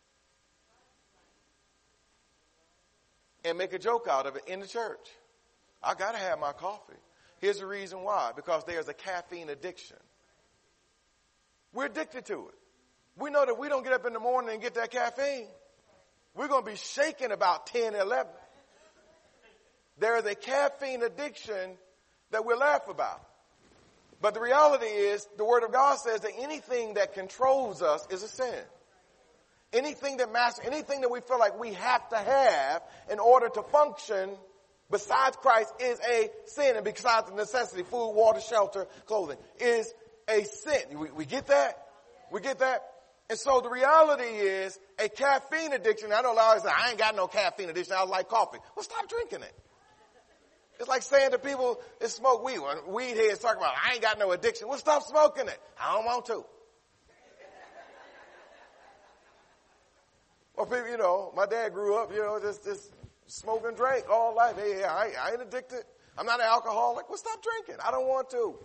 and make a joke out of it in the church. I got to have my coffee. Here's the reason why. Because there's a caffeine addiction. We're addicted to it. We know that we don't get up in the morning and get that caffeine, we're going to be shaking about ten, eleven. There is a caffeine addiction that we laugh about. But the reality is, the Word of God says that anything that controls us is a sin. Anything that master, anything that we feel like we have to have in order to function besides Christ is a sin. And besides the necessity, food, water, shelter, clothing, is a sin. We, we get that? We get that? And so the reality is a caffeine addiction. I know a lot of people say, I ain't got no caffeine addiction. I like coffee. Well, stop drinking it. It's like saying to people that smoke weed. When weed heads talk about, I ain't got no addiction. Well, stop smoking it. I don't want to. Or people, you know, my dad grew up, you know, just, just smoke and drink all life. Hey, I, I ain't addicted. I'm not an alcoholic. Well, stop drinking. I don't want to.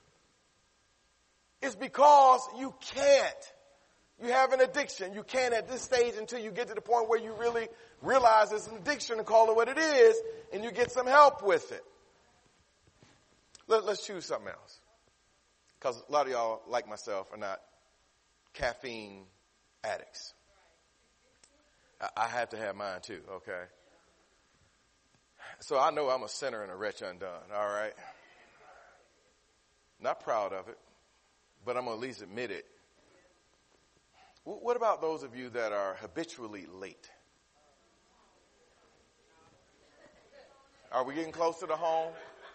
It's because you can't. You have an addiction. You can't at this stage until you get to the point where you really realize it's an addiction and call it what it is, and you get some help with it. Let, let's choose something else. Because a lot of y'all, like myself, are not caffeine addicts. I have to have mine too, okay? So I know I'm a sinner and a wretch undone, all right? Not proud of it, but I'm going to at least admit it. What about those of you that are habitually late? Are we getting close to the home?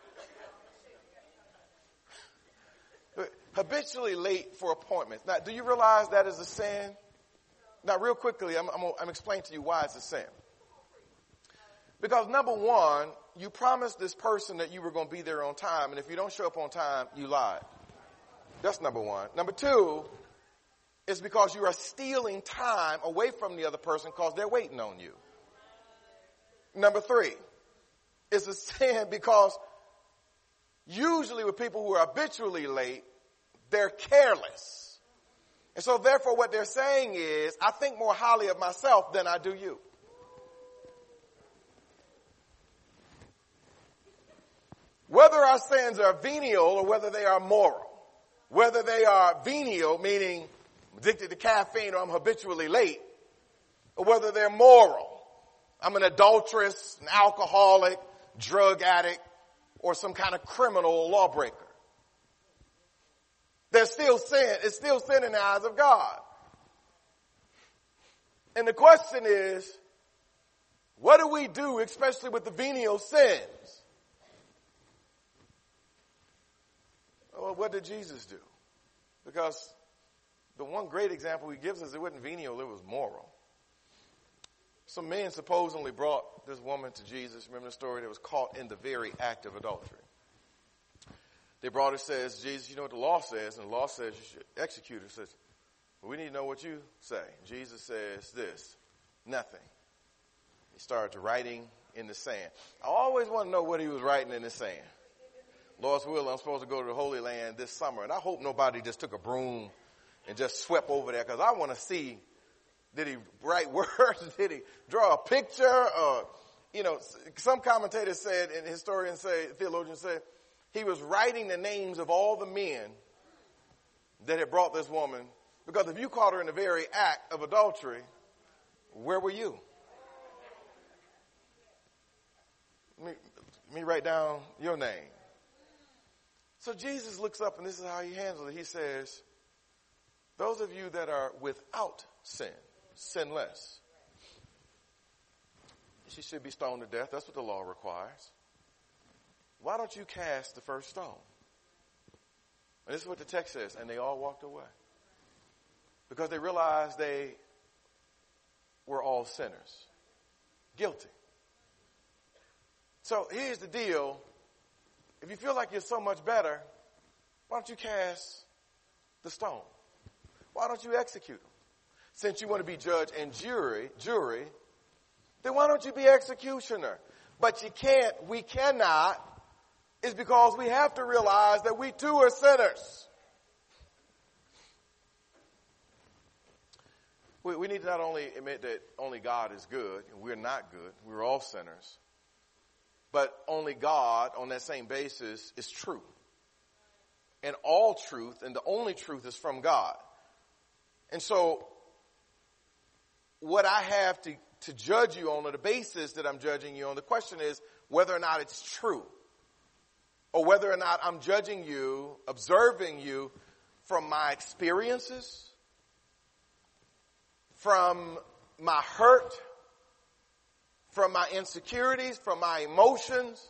Habitually late for appointments. Now, do you realize that is a sin? Now, real quickly, I'm, I'm, I'm explaining to you why it's a sin. Because number one, you promised this person that you were going to be there on time, and if you don't show up on time, you lied. That's number one. Number two, it's because you are stealing time away from the other person because they're waiting on you. Number three, it's a sin because usually with people who are habitually late, they're careless. And so therefore what they're saying is, I think more highly of myself than I do you. Whether our sins are venial or whether they are moral, whether they are venial, meaning I'm addicted to caffeine or I'm habitually late, or whether they're moral, I'm an adulteress, an alcoholic, drug addict, or some kind of criminal or lawbreaker. There's still sin. It's still sin in the eyes of God. And the question is, what do we do, especially with the venial sins? Well, what did Jesus do? Because the one great example he gives us, it wasn't venial, it was moral. Some men supposedly brought this woman to Jesus. Remember the story? That was caught in the very act of adultery. They brought her, says, Jesus, you know what the law says, and the law says you should execute her. Says, well, we need to know what you say. Jesus says this, nothing. he started writing in the sand. I always want to know what he was writing in the sand. Lord's will, I'm supposed to go to the Holy Land this summer, and I hope nobody just took a broom and just swept over there, because I want to see, did he write words? Did he draw a picture? Or, you know, some commentators said, and historians say, theologians say, he was writing the names of all the men that had brought this woman, because if you caught her in the very act of adultery, where were you? Let me, let me write down your name. So Jesus looks up, and this is how he handles it. He says, those of you that are without sin, sinless, she should be stoned to death. That's what the law requires. Why don't you cast the first stone? And this is what the text says. And they all walked away. Because they realized they were all sinners. Guilty. So here's the deal. If you feel like you're so much better, why don't you cast the stone? Why don't you execute them? Since you want to be judge and jury, jury, then why don't you be executioner? But you can't, we cannot, is because we have to realize that we too are sinners. We, we need to not only admit that only God is good, and we're not good, we're all sinners, but only God, on that same basis, is true. And all truth, and the only truth, is from God. And so, what I have to, to judge you on, or the basis that I'm judging you on, the question is whether or not it's true. Or whether or not I'm judging you, observing you from my experiences, from my hurt, from my insecurities, from my emotions,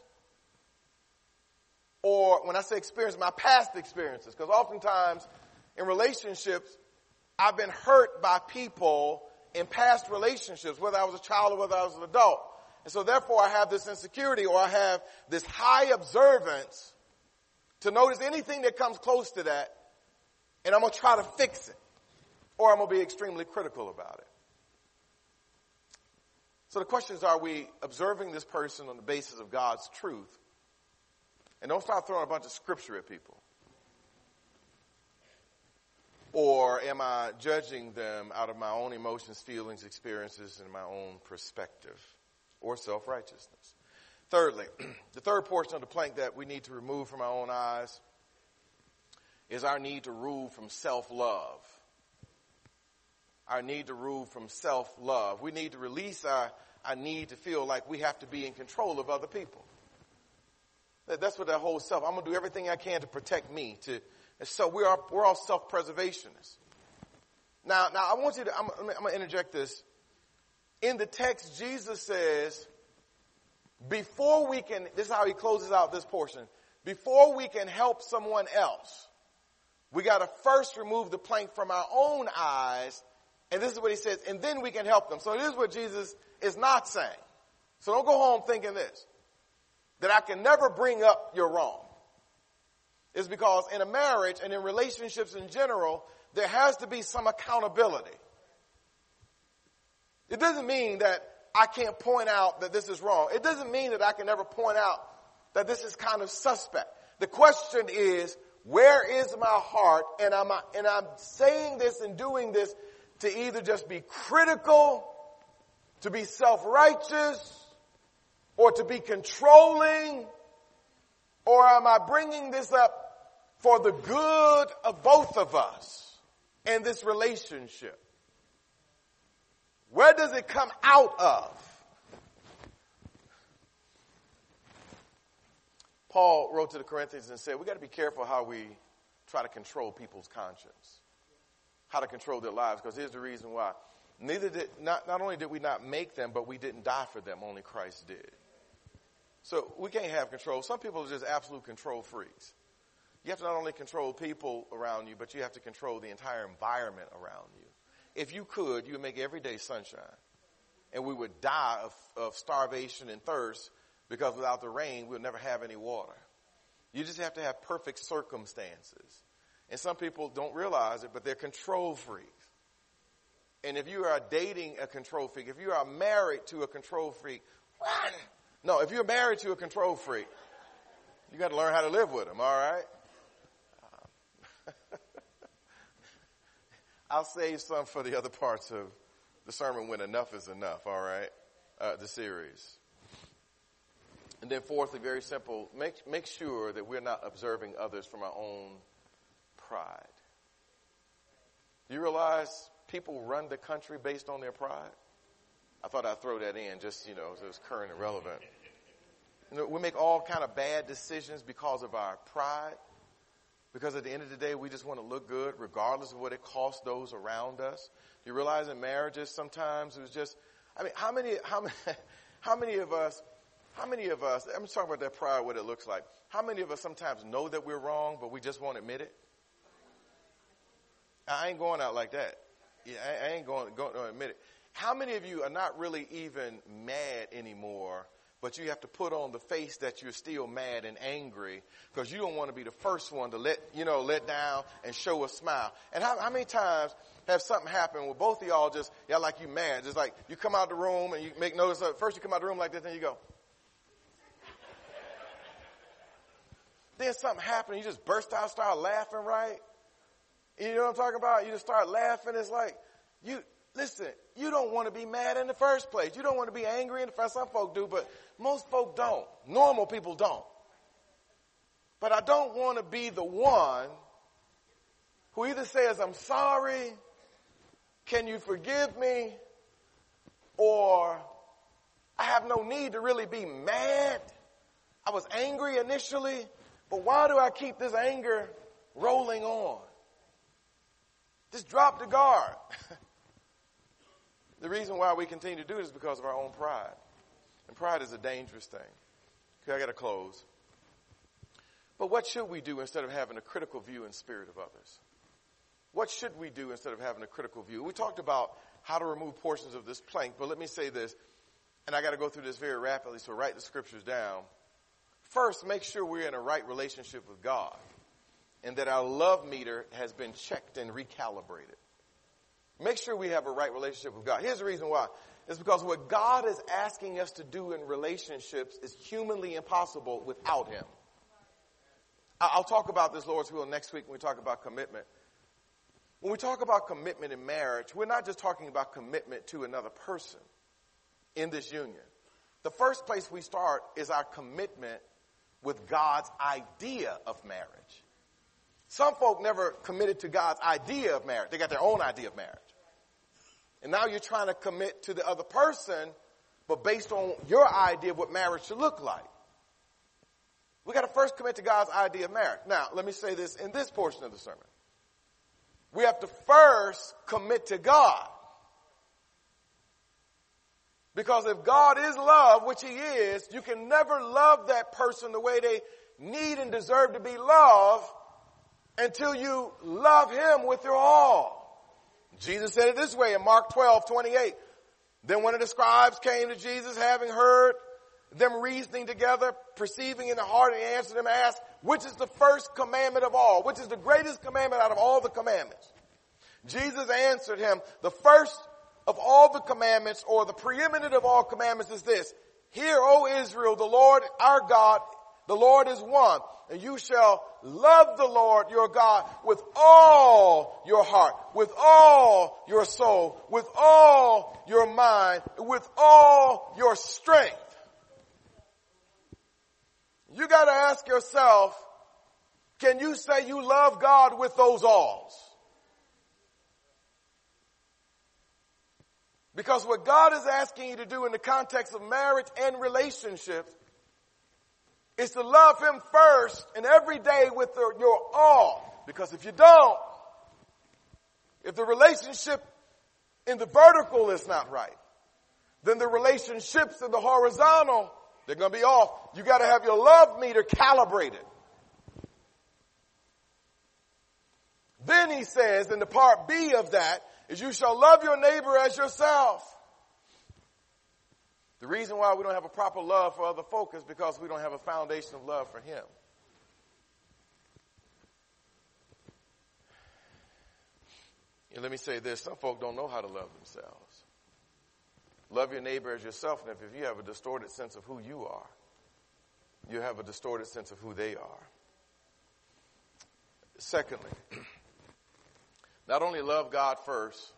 or when I say experience, my past experiences. Because oftentimes in relationships, I've been hurt by people in past relationships, whether I was a child or whether I was an adult. And so therefore I have this insecurity, or I have this high observance to notice anything that comes close to that, and I'm going to try to fix it, or I'm going to be extremely critical about it. So the question is, are we observing this person on the basis of God's truth? And don't start throwing a bunch of scripture at people. Or am I judging them out of my own emotions, feelings, experiences, and my own perspective, or self-righteousness? Thirdly, the third portion of the plank that we need to remove from our own eyes is our need to rule from self-love. Our need to rule from self-love. We need to release our, our need to feel like we have to be in control of other people. That, that's what that whole self, I'm going to do everything I can to protect me. To, and so we are, we're all self-preservationists. Now, now I want you to, I'm, I'm going to interject this. In the text, Jesus says, before we can, this is how he closes out this portion, before we can help someone else, we got to first remove the plank from our own eyes. And this is what he says, and then we can help them. So this is what Jesus is not saying. So don't go home thinking this, that I can never bring up your wrong. It's because in a marriage and in relationships in general, there has to be some accountability. It doesn't mean that I can't point out that this is wrong. It doesn't mean that I can never point out that this is kind of suspect. The question is, where is my heart? And I'm, and I'm saying this and doing this to either just be critical, to be self-righteous, or to be controlling, or am I bringing this up for the good of both of us in this relationship? Where does it come out of? Paul wrote to the Corinthians and said, we got to be careful how we try to control people's conscience, how to control their lives, because here's the reason why. Neither did, not, not only did we not make them, but we didn't die for them, only Christ did. So we can't have control. Some people are just absolute control freaks. You have to not only control people around you, but you have to control the entire environment around you. If you could, you would make every day sunshine. And we would die of, of starvation and thirst, because without the rain, we'll never have any water. You just have to have perfect circumstances. And some people don't realize it, but they're control freaks. And if you are dating a control freak, if you are married to a control freak, run. No, if you're married to a control freak, you got to learn how to live with them, all right? I'll save some for the other parts of the sermon when enough is enough, all right? Uh, the series. And then fourthly, very simple, make, make sure that we're not observing others from our own pride. Do you realize people run the country based on their pride? I thought I'd throw that in just, you know, so it's current and relevant. You know, we make all kind of bad decisions because of our pride. Because at the end of the day, we just want to look good regardless of what it costs those around us. Do you realize in marriages sometimes it was just, I mean, how many, how many, how many of us, how many of us, I'm just talking about that pride, what it looks like. How many of us sometimes know that we're wrong, but we just won't admit it? I ain't going out like that. Yeah, I, I ain't going, going to admit it. How many of you are not really even mad anymore, but you have to put on the face that you're still mad and angry because you don't want to be the first one to let, you know, let down and show a smile? And how, how many times have something happen where both of y'all just, y'all like you mad, just like you come out the room and you make notice of, first you come out the room like this and you go. Then something happened, you just burst out, start laughing, right? You know what I'm talking about? You just start laughing. It's like, you, listen, you don't want to be mad in the first place. You don't want to be angry in the first. Some folk do, but most folk don't. Normal people don't. But I don't want to be the one who either says, I'm sorry, can you forgive me, or I have no need to really be mad. I was angry initially, but why do I keep this anger rolling on? Just drop the guard. The reason why we continue to do it is because of our own pride. And pride is a dangerous thing. Okay, I got to close. But what should we do instead of having a critical view and spirit of others? What should we do instead of having a critical view? We talked about how to remove portions of this plank, but let me say this, and I got to go through this very rapidly, so write the scriptures down. First, make sure we're in a right relationship with God and that our love meter has been checked and recalibrated. Make sure we have a right relationship with God. Here's the reason why. It's because what God is asking us to do in relationships is humanly impossible without Him. I'll talk about this, Lord's will, next week when we talk about commitment. When we talk about commitment in marriage, we're not just talking about commitment to another person in this union. The first place we start is our commitment with God's idea of marriage. Some folk never committed to God's idea of marriage. They got their own idea of marriage. And now you're trying to commit to the other person, but based on your idea of what marriage should look like. We got to first commit to God's idea of marriage. Now, let me say this in this portion of the sermon. We have to first commit to God. Because if God is love, which He is, you can never love that person the way they need and deserve to be loved until you love Him with your all. Jesus said it this way in Mark twelve twenty-eight. Then one of the scribes came to Jesus, having heard them reasoning together, perceiving in the heart, and he answered them and asked, which is the first commandment of all? Which is the greatest commandment out of all the commandments? Jesus answered him, the first of all the commandments, or the preeminent of all commandments, is this. Hear, O Israel, the Lord our God, the Lord is one. And you shall love the Lord your God with all your heart, with all your soul, with all your mind, with all your strength. You got to ask yourself, can you say you love God with those alls? Because what God is asking you to do in the context of marriage and relationships is to love Him first and every day with the, your all. Because if you don't, if the relationship in the vertical is not right, then the relationships in the horizontal, they're going to be off. You got to have your love meter calibrated. Then he says in the part B of that is you shall love your neighbor as yourself. The reason why we don't have a proper love for other folk is because we don't have a foundation of love for Him. And let me say this, some folk don't know how to love themselves. Love your neighbor as yourself, and if you have a distorted sense of who you are, you have a distorted sense of who they are. Secondly, not only love God first,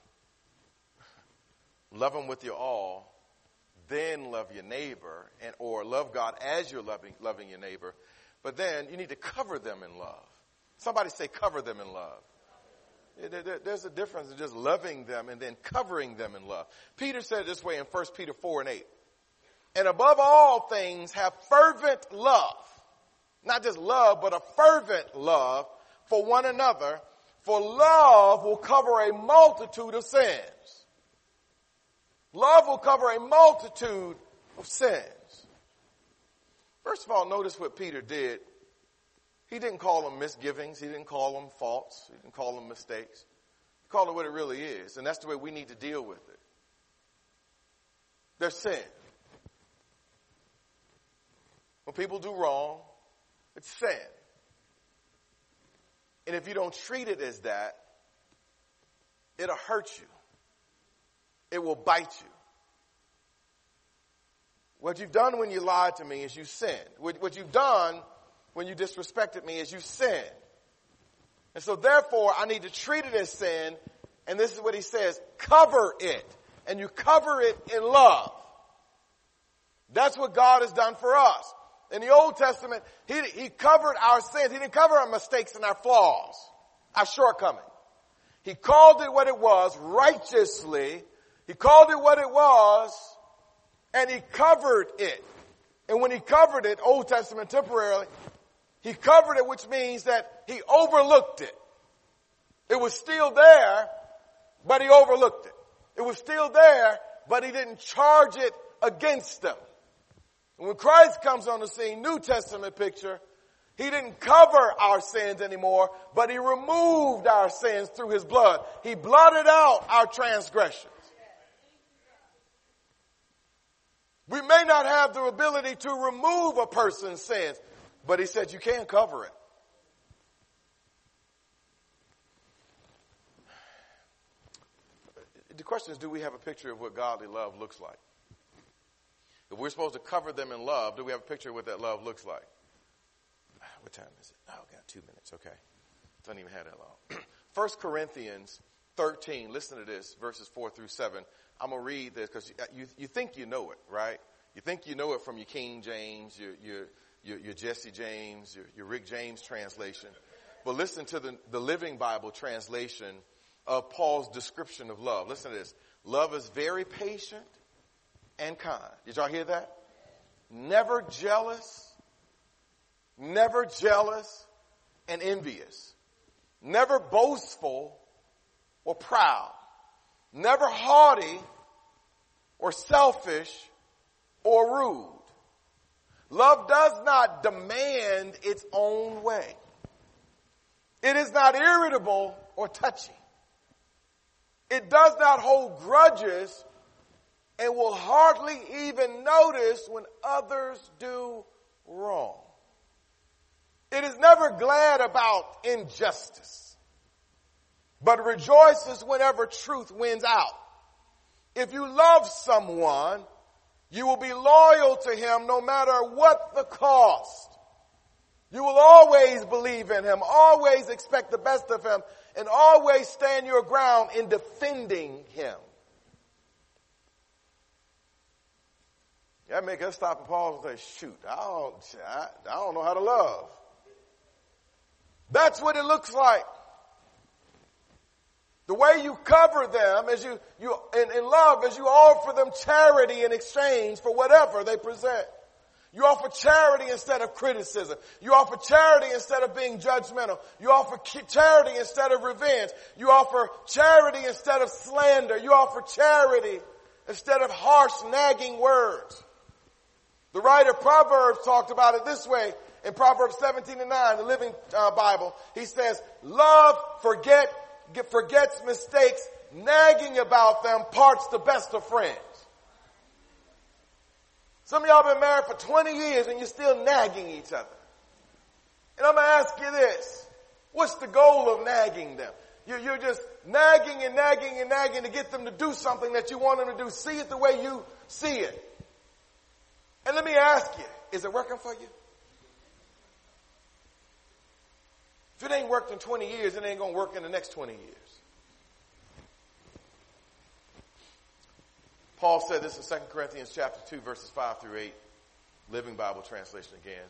love him with your all, then love your neighbor, and or love God as you're loving, loving your neighbor, but then you need to cover them in love. Somebody say cover them in love. There's a difference in just loving them and then covering them in love. Peter said it this way in First Peter four and eight. And above all things, have fervent love. Not just love, but a fervent love for one another. For love will cover a multitude of sins. Love will cover a multitude of sins. First of all, notice what Peter did. He didn't call them misgivings. He didn't call them faults. He didn't call them mistakes. He called it what it really is. And that's the way we need to deal with it. They're sin. When people do wrong, it's sin. And if you don't treat it as that, it'll hurt you. It will bite you. What you've done when you lied to me is you sinned. What you've done when you disrespected me is you sinned. And so therefore, I need to treat it as sin. And this is what he says, cover it. And you cover it in love. That's what God has done for us. In the Old Testament, he, he covered our sins. He didn't cover our mistakes and our flaws, our shortcomings. He called it what it was, righteously. He called it what it was, and he covered it. And when he covered it, Old Testament temporarily, he covered it, which means that he overlooked it. It was still there, but he overlooked it. It was still there, but he didn't charge it against them. When Christ comes on the scene, New Testament picture, he didn't cover our sins anymore, but he removed our sins through his blood. He blotted out our transgressions. We may not have the ability to remove a person's sins, but he said you can cover it. The question is, do we have a picture of what godly love looks like? If we're supposed to cover them in love, do we have a picture of what that love looks like? What time is it? Oh, I've got two minutes. Okay. Don't even have that long. First Corinthians thirteen, listen to this, verses four through seven. I'm going to read this because you, you think you know it, right? You think you know it from your King James, your, your, your, your Jesse James, your, your Rick James translation. But listen to the, the Living Bible translation of Paul's description of love. Listen to this. Love is very patient and kind. Did y'all hear that? Never jealous, never jealous and envious, never boastful or proud, never haughty or selfish or rude. Love does not demand its own way. It is not irritable or touchy. It does not hold grudges and will hardly even notice when others do wrong. It is never glad about injustice, but rejoices whenever truth wins out. If you love someone, you will be loyal to him no matter what the cost. You will always believe in him, always expect the best of him, and always stand your ground in defending him. That make us stop and pause and say, shoot, I don't, I, I don't know how to love. That's what it looks like. The way you cover them as you, you in, in love, as you offer them charity in exchange for whatever they present. You offer charity instead of criticism. You offer charity instead of being judgmental. You offer charity instead of revenge. You offer charity instead of slander. You offer charity instead of harsh, nagging words. The writer of Proverbs talked about it this way in Proverbs seventeen and nine, the Living uh, Bible. He says, love forget, forgets mistakes, nagging about them parts the best of friends. Some of y'all been married for twenty years and you're still nagging each other. And I'm going to ask you this. What's the goal of nagging them? you, you're just nagging and nagging and nagging to get them to do something that you want them to do. See it the way you see it. And let me ask you, is it working for you? If it ain't worked in twenty years, it ain't going to work in the next twenty years. Paul said this in Second Corinthians chapter two, verses five through eight, Living Bible translation again.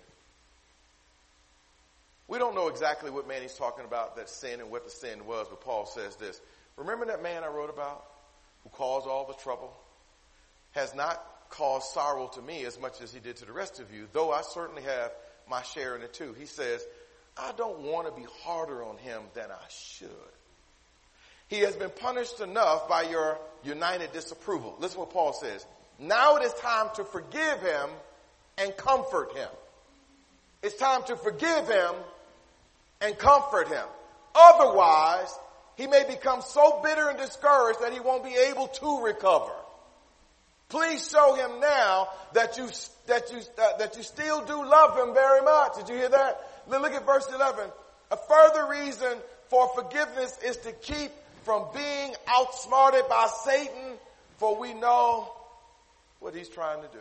We don't know exactly what man he's talking about, that sin and what the sin was, but Paul says this. Remember that man I wrote about who caused all the trouble? Has not caused sorrow to me as much as he did to the rest of you, though I certainly have my share in it too. He says, I don't want to be harder on him than I should. He has been punished enough by your united disapproval. Listen to what Paul says. Now it is time to forgive him and comfort him. It's time to forgive him and comfort him. Otherwise, he may become so bitter and discouraged that he won't be able to recover. Please show him now that you that you uh, that you still do love him very much. Did you hear that? Look at verse eleven. A further reason for forgiveness is to keep from being outsmarted by Satan, for we know what he's trying to do.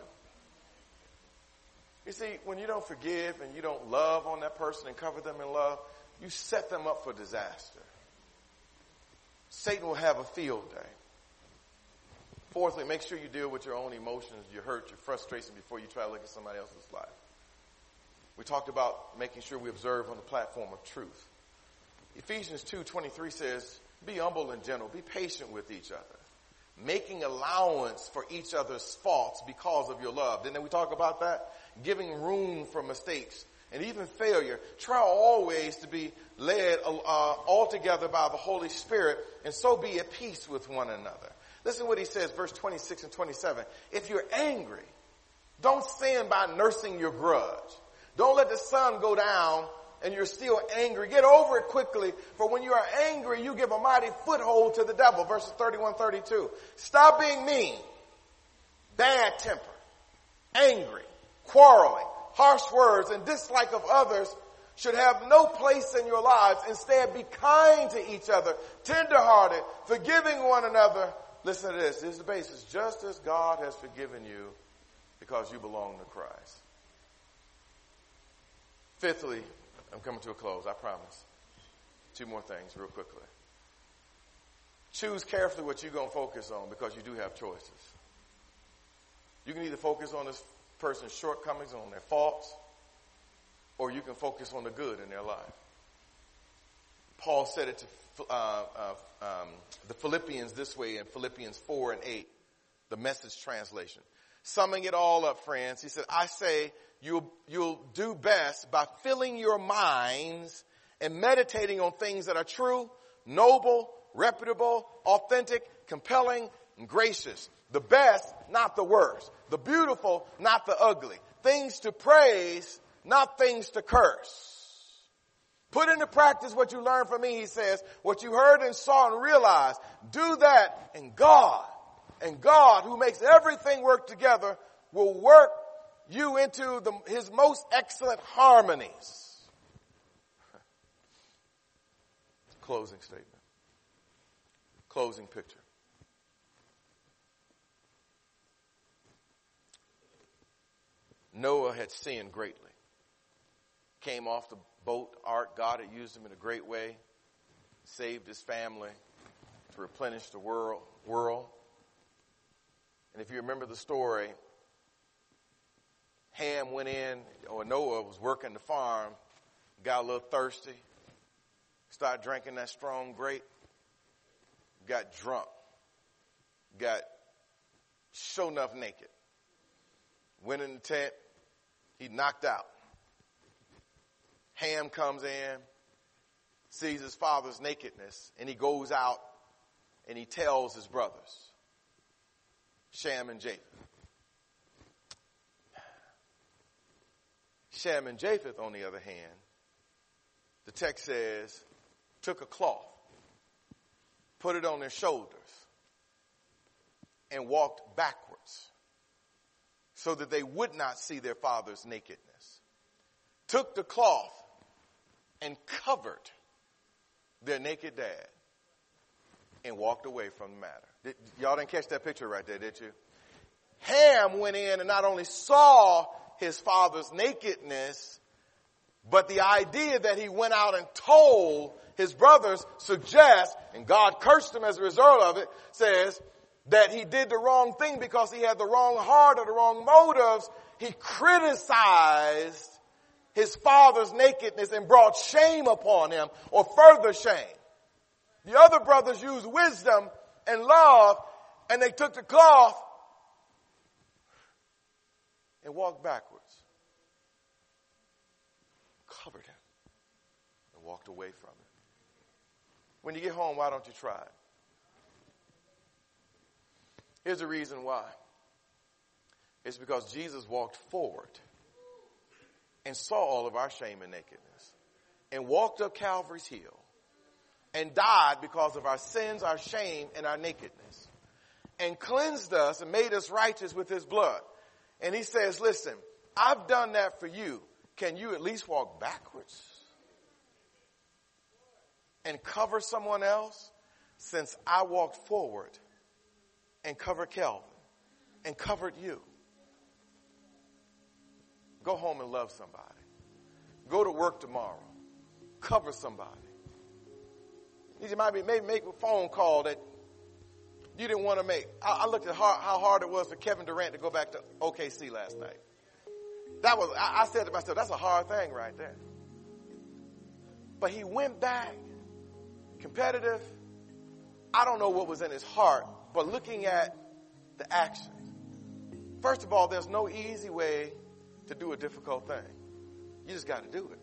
You see, when you don't forgive and you don't love on that person and cover them in love, you set them up for disaster. Satan will have a field day. Fourthly, make sure you deal with your own emotions, your hurt, your frustration before you try to look at somebody else's life. We talked about making sure we observe on the platform of truth. Ephesians two twenty-three says, be humble and gentle, be patient with each other, making allowance for each other's faults because of your love. Didn't we talk about that? Giving room for mistakes and even failure. Try always to be led uh, altogether by the Holy Spirit, and so be at peace with one another. Listen to what he says, verse twenty-six and twenty-seven. If you're angry, don't stand by nursing your grudge. Don't let the sun go down and you're still angry. Get over it quickly, for when you are angry, you give a mighty foothold to the devil. Verses thirty-one, thirty-two. Stop being mean, bad temper, angry, quarreling, harsh words, and dislike of others should have no place in your lives. Instead, be kind to each other, tenderhearted, forgiving one another. Listen to this. This is the basis. Just as God has forgiven you because you belong to Christ. Fifthly, I'm coming to a close, I promise. Two more things real quickly. Choose carefully what you're going to focus on, because you do have choices. You can either focus on this person's shortcomings, on their faults, or you can focus on the good in their life. Paul said it to uh, uh, um, the Philippians this way in Philippians four and eight, the Message translation. Summing it all up, friends, he said, I say you'll, you'll do best by filling your minds and meditating on things that are true, noble, reputable, authentic, compelling, and gracious. The best, not the worst. The beautiful, not the ugly. Things to praise, not things to curse. Put into practice what you learned from me, he says, what you heard and saw and realized. Do that, and God, and God, who makes everything work together, will work you into the, his most excellent harmonies. Closing statement. Closing picture. Noah had sinned greatly. Came off the boat, ark. God had used him in a great way. Saved his family to replenish the world. world. And if you remember the story, Ham went in, or Noah was working the farm, got a little thirsty, started drinking that strong grape, got drunk, got sure enough naked. Went in the tent, he knocked out. Ham comes in, sees his father's nakedness, and he goes out and he tells his brothers, Shem and Japheth. Shem and Japheth, on the other hand, the text says, took a cloth, put it on their shoulders, and walked backwards so that they would not see their father's nakedness. Took the cloth and covered their naked dad. and walked away from the matter. Did, y'all didn't catch that picture right there, did you? Ham went in and not only saw his father's nakedness, but the idea that he went out and told his brothers suggests, and God cursed him as a result of it, says that he did the wrong thing because he had the wrong heart or the wrong motives. He criticized his father's nakedness and brought shame upon him, or further shame. The other brothers used wisdom and love, and they took the cloth and walked backwards, covered him, and walked away from it. When you get home, why don't you try it? Here's the reason why. It's because Jesus walked forward and saw all of our shame and nakedness and walked up Calvary's hill and died because of our sins, our shame, and our nakedness, and cleansed us and made us righteous with his blood. And he says, listen, I've done that for you. Can you at least walk backwards and cover someone else, since I walked forward and covered Kelvin and covered you? Go home and love somebody. Go to work tomorrow. Cover somebody. You might be, maybe make a phone call that you didn't want to make. I, I looked at how, how hard it was for Kevin Durant to go back to O K C last night. That was, I, I said to myself, that's a hard thing right there. But he went back, competitive. I don't know what was in his heart, but looking at the actions. First of all, there's no easy way to do a difficult thing. You just got to do it.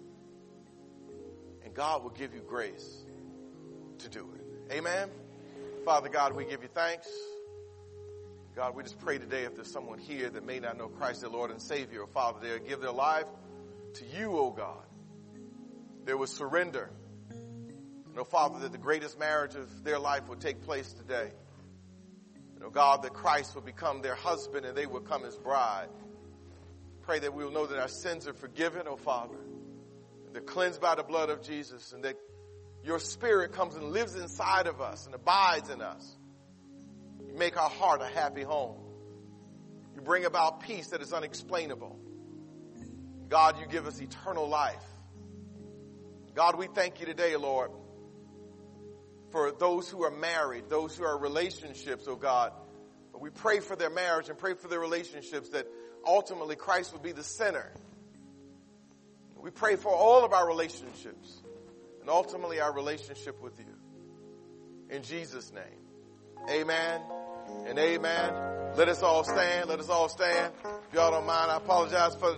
And God will give you grace to do it. Amen. Father God, we give you thanks. God, we just pray today if there's someone here that may not know Christ their Lord and Savior, or Father, they'll give their life to you, oh God. There was surrender. And oh Father, that the greatest marriage of their life will take place today. And oh God, that Christ will become their husband and they will become his bride. Pray that we will know that our sins are forgiven, oh Father. And they're cleansed by the blood of Jesus, and that your Spirit comes and lives inside of us and abides in us. You make our heart a happy home. You bring about peace that is unexplainable. God, you give us eternal life. God, we thank you today, Lord, for those who are married, those who are in relationships, oh God. We pray for their marriage and pray for their relationships, that ultimately Christ will be the center. We pray for all of our relationships and ultimately our relationship with you. In Jesus' name, amen and amen. Let us all stand. Let us all stand. If y'all don't mind, I apologize for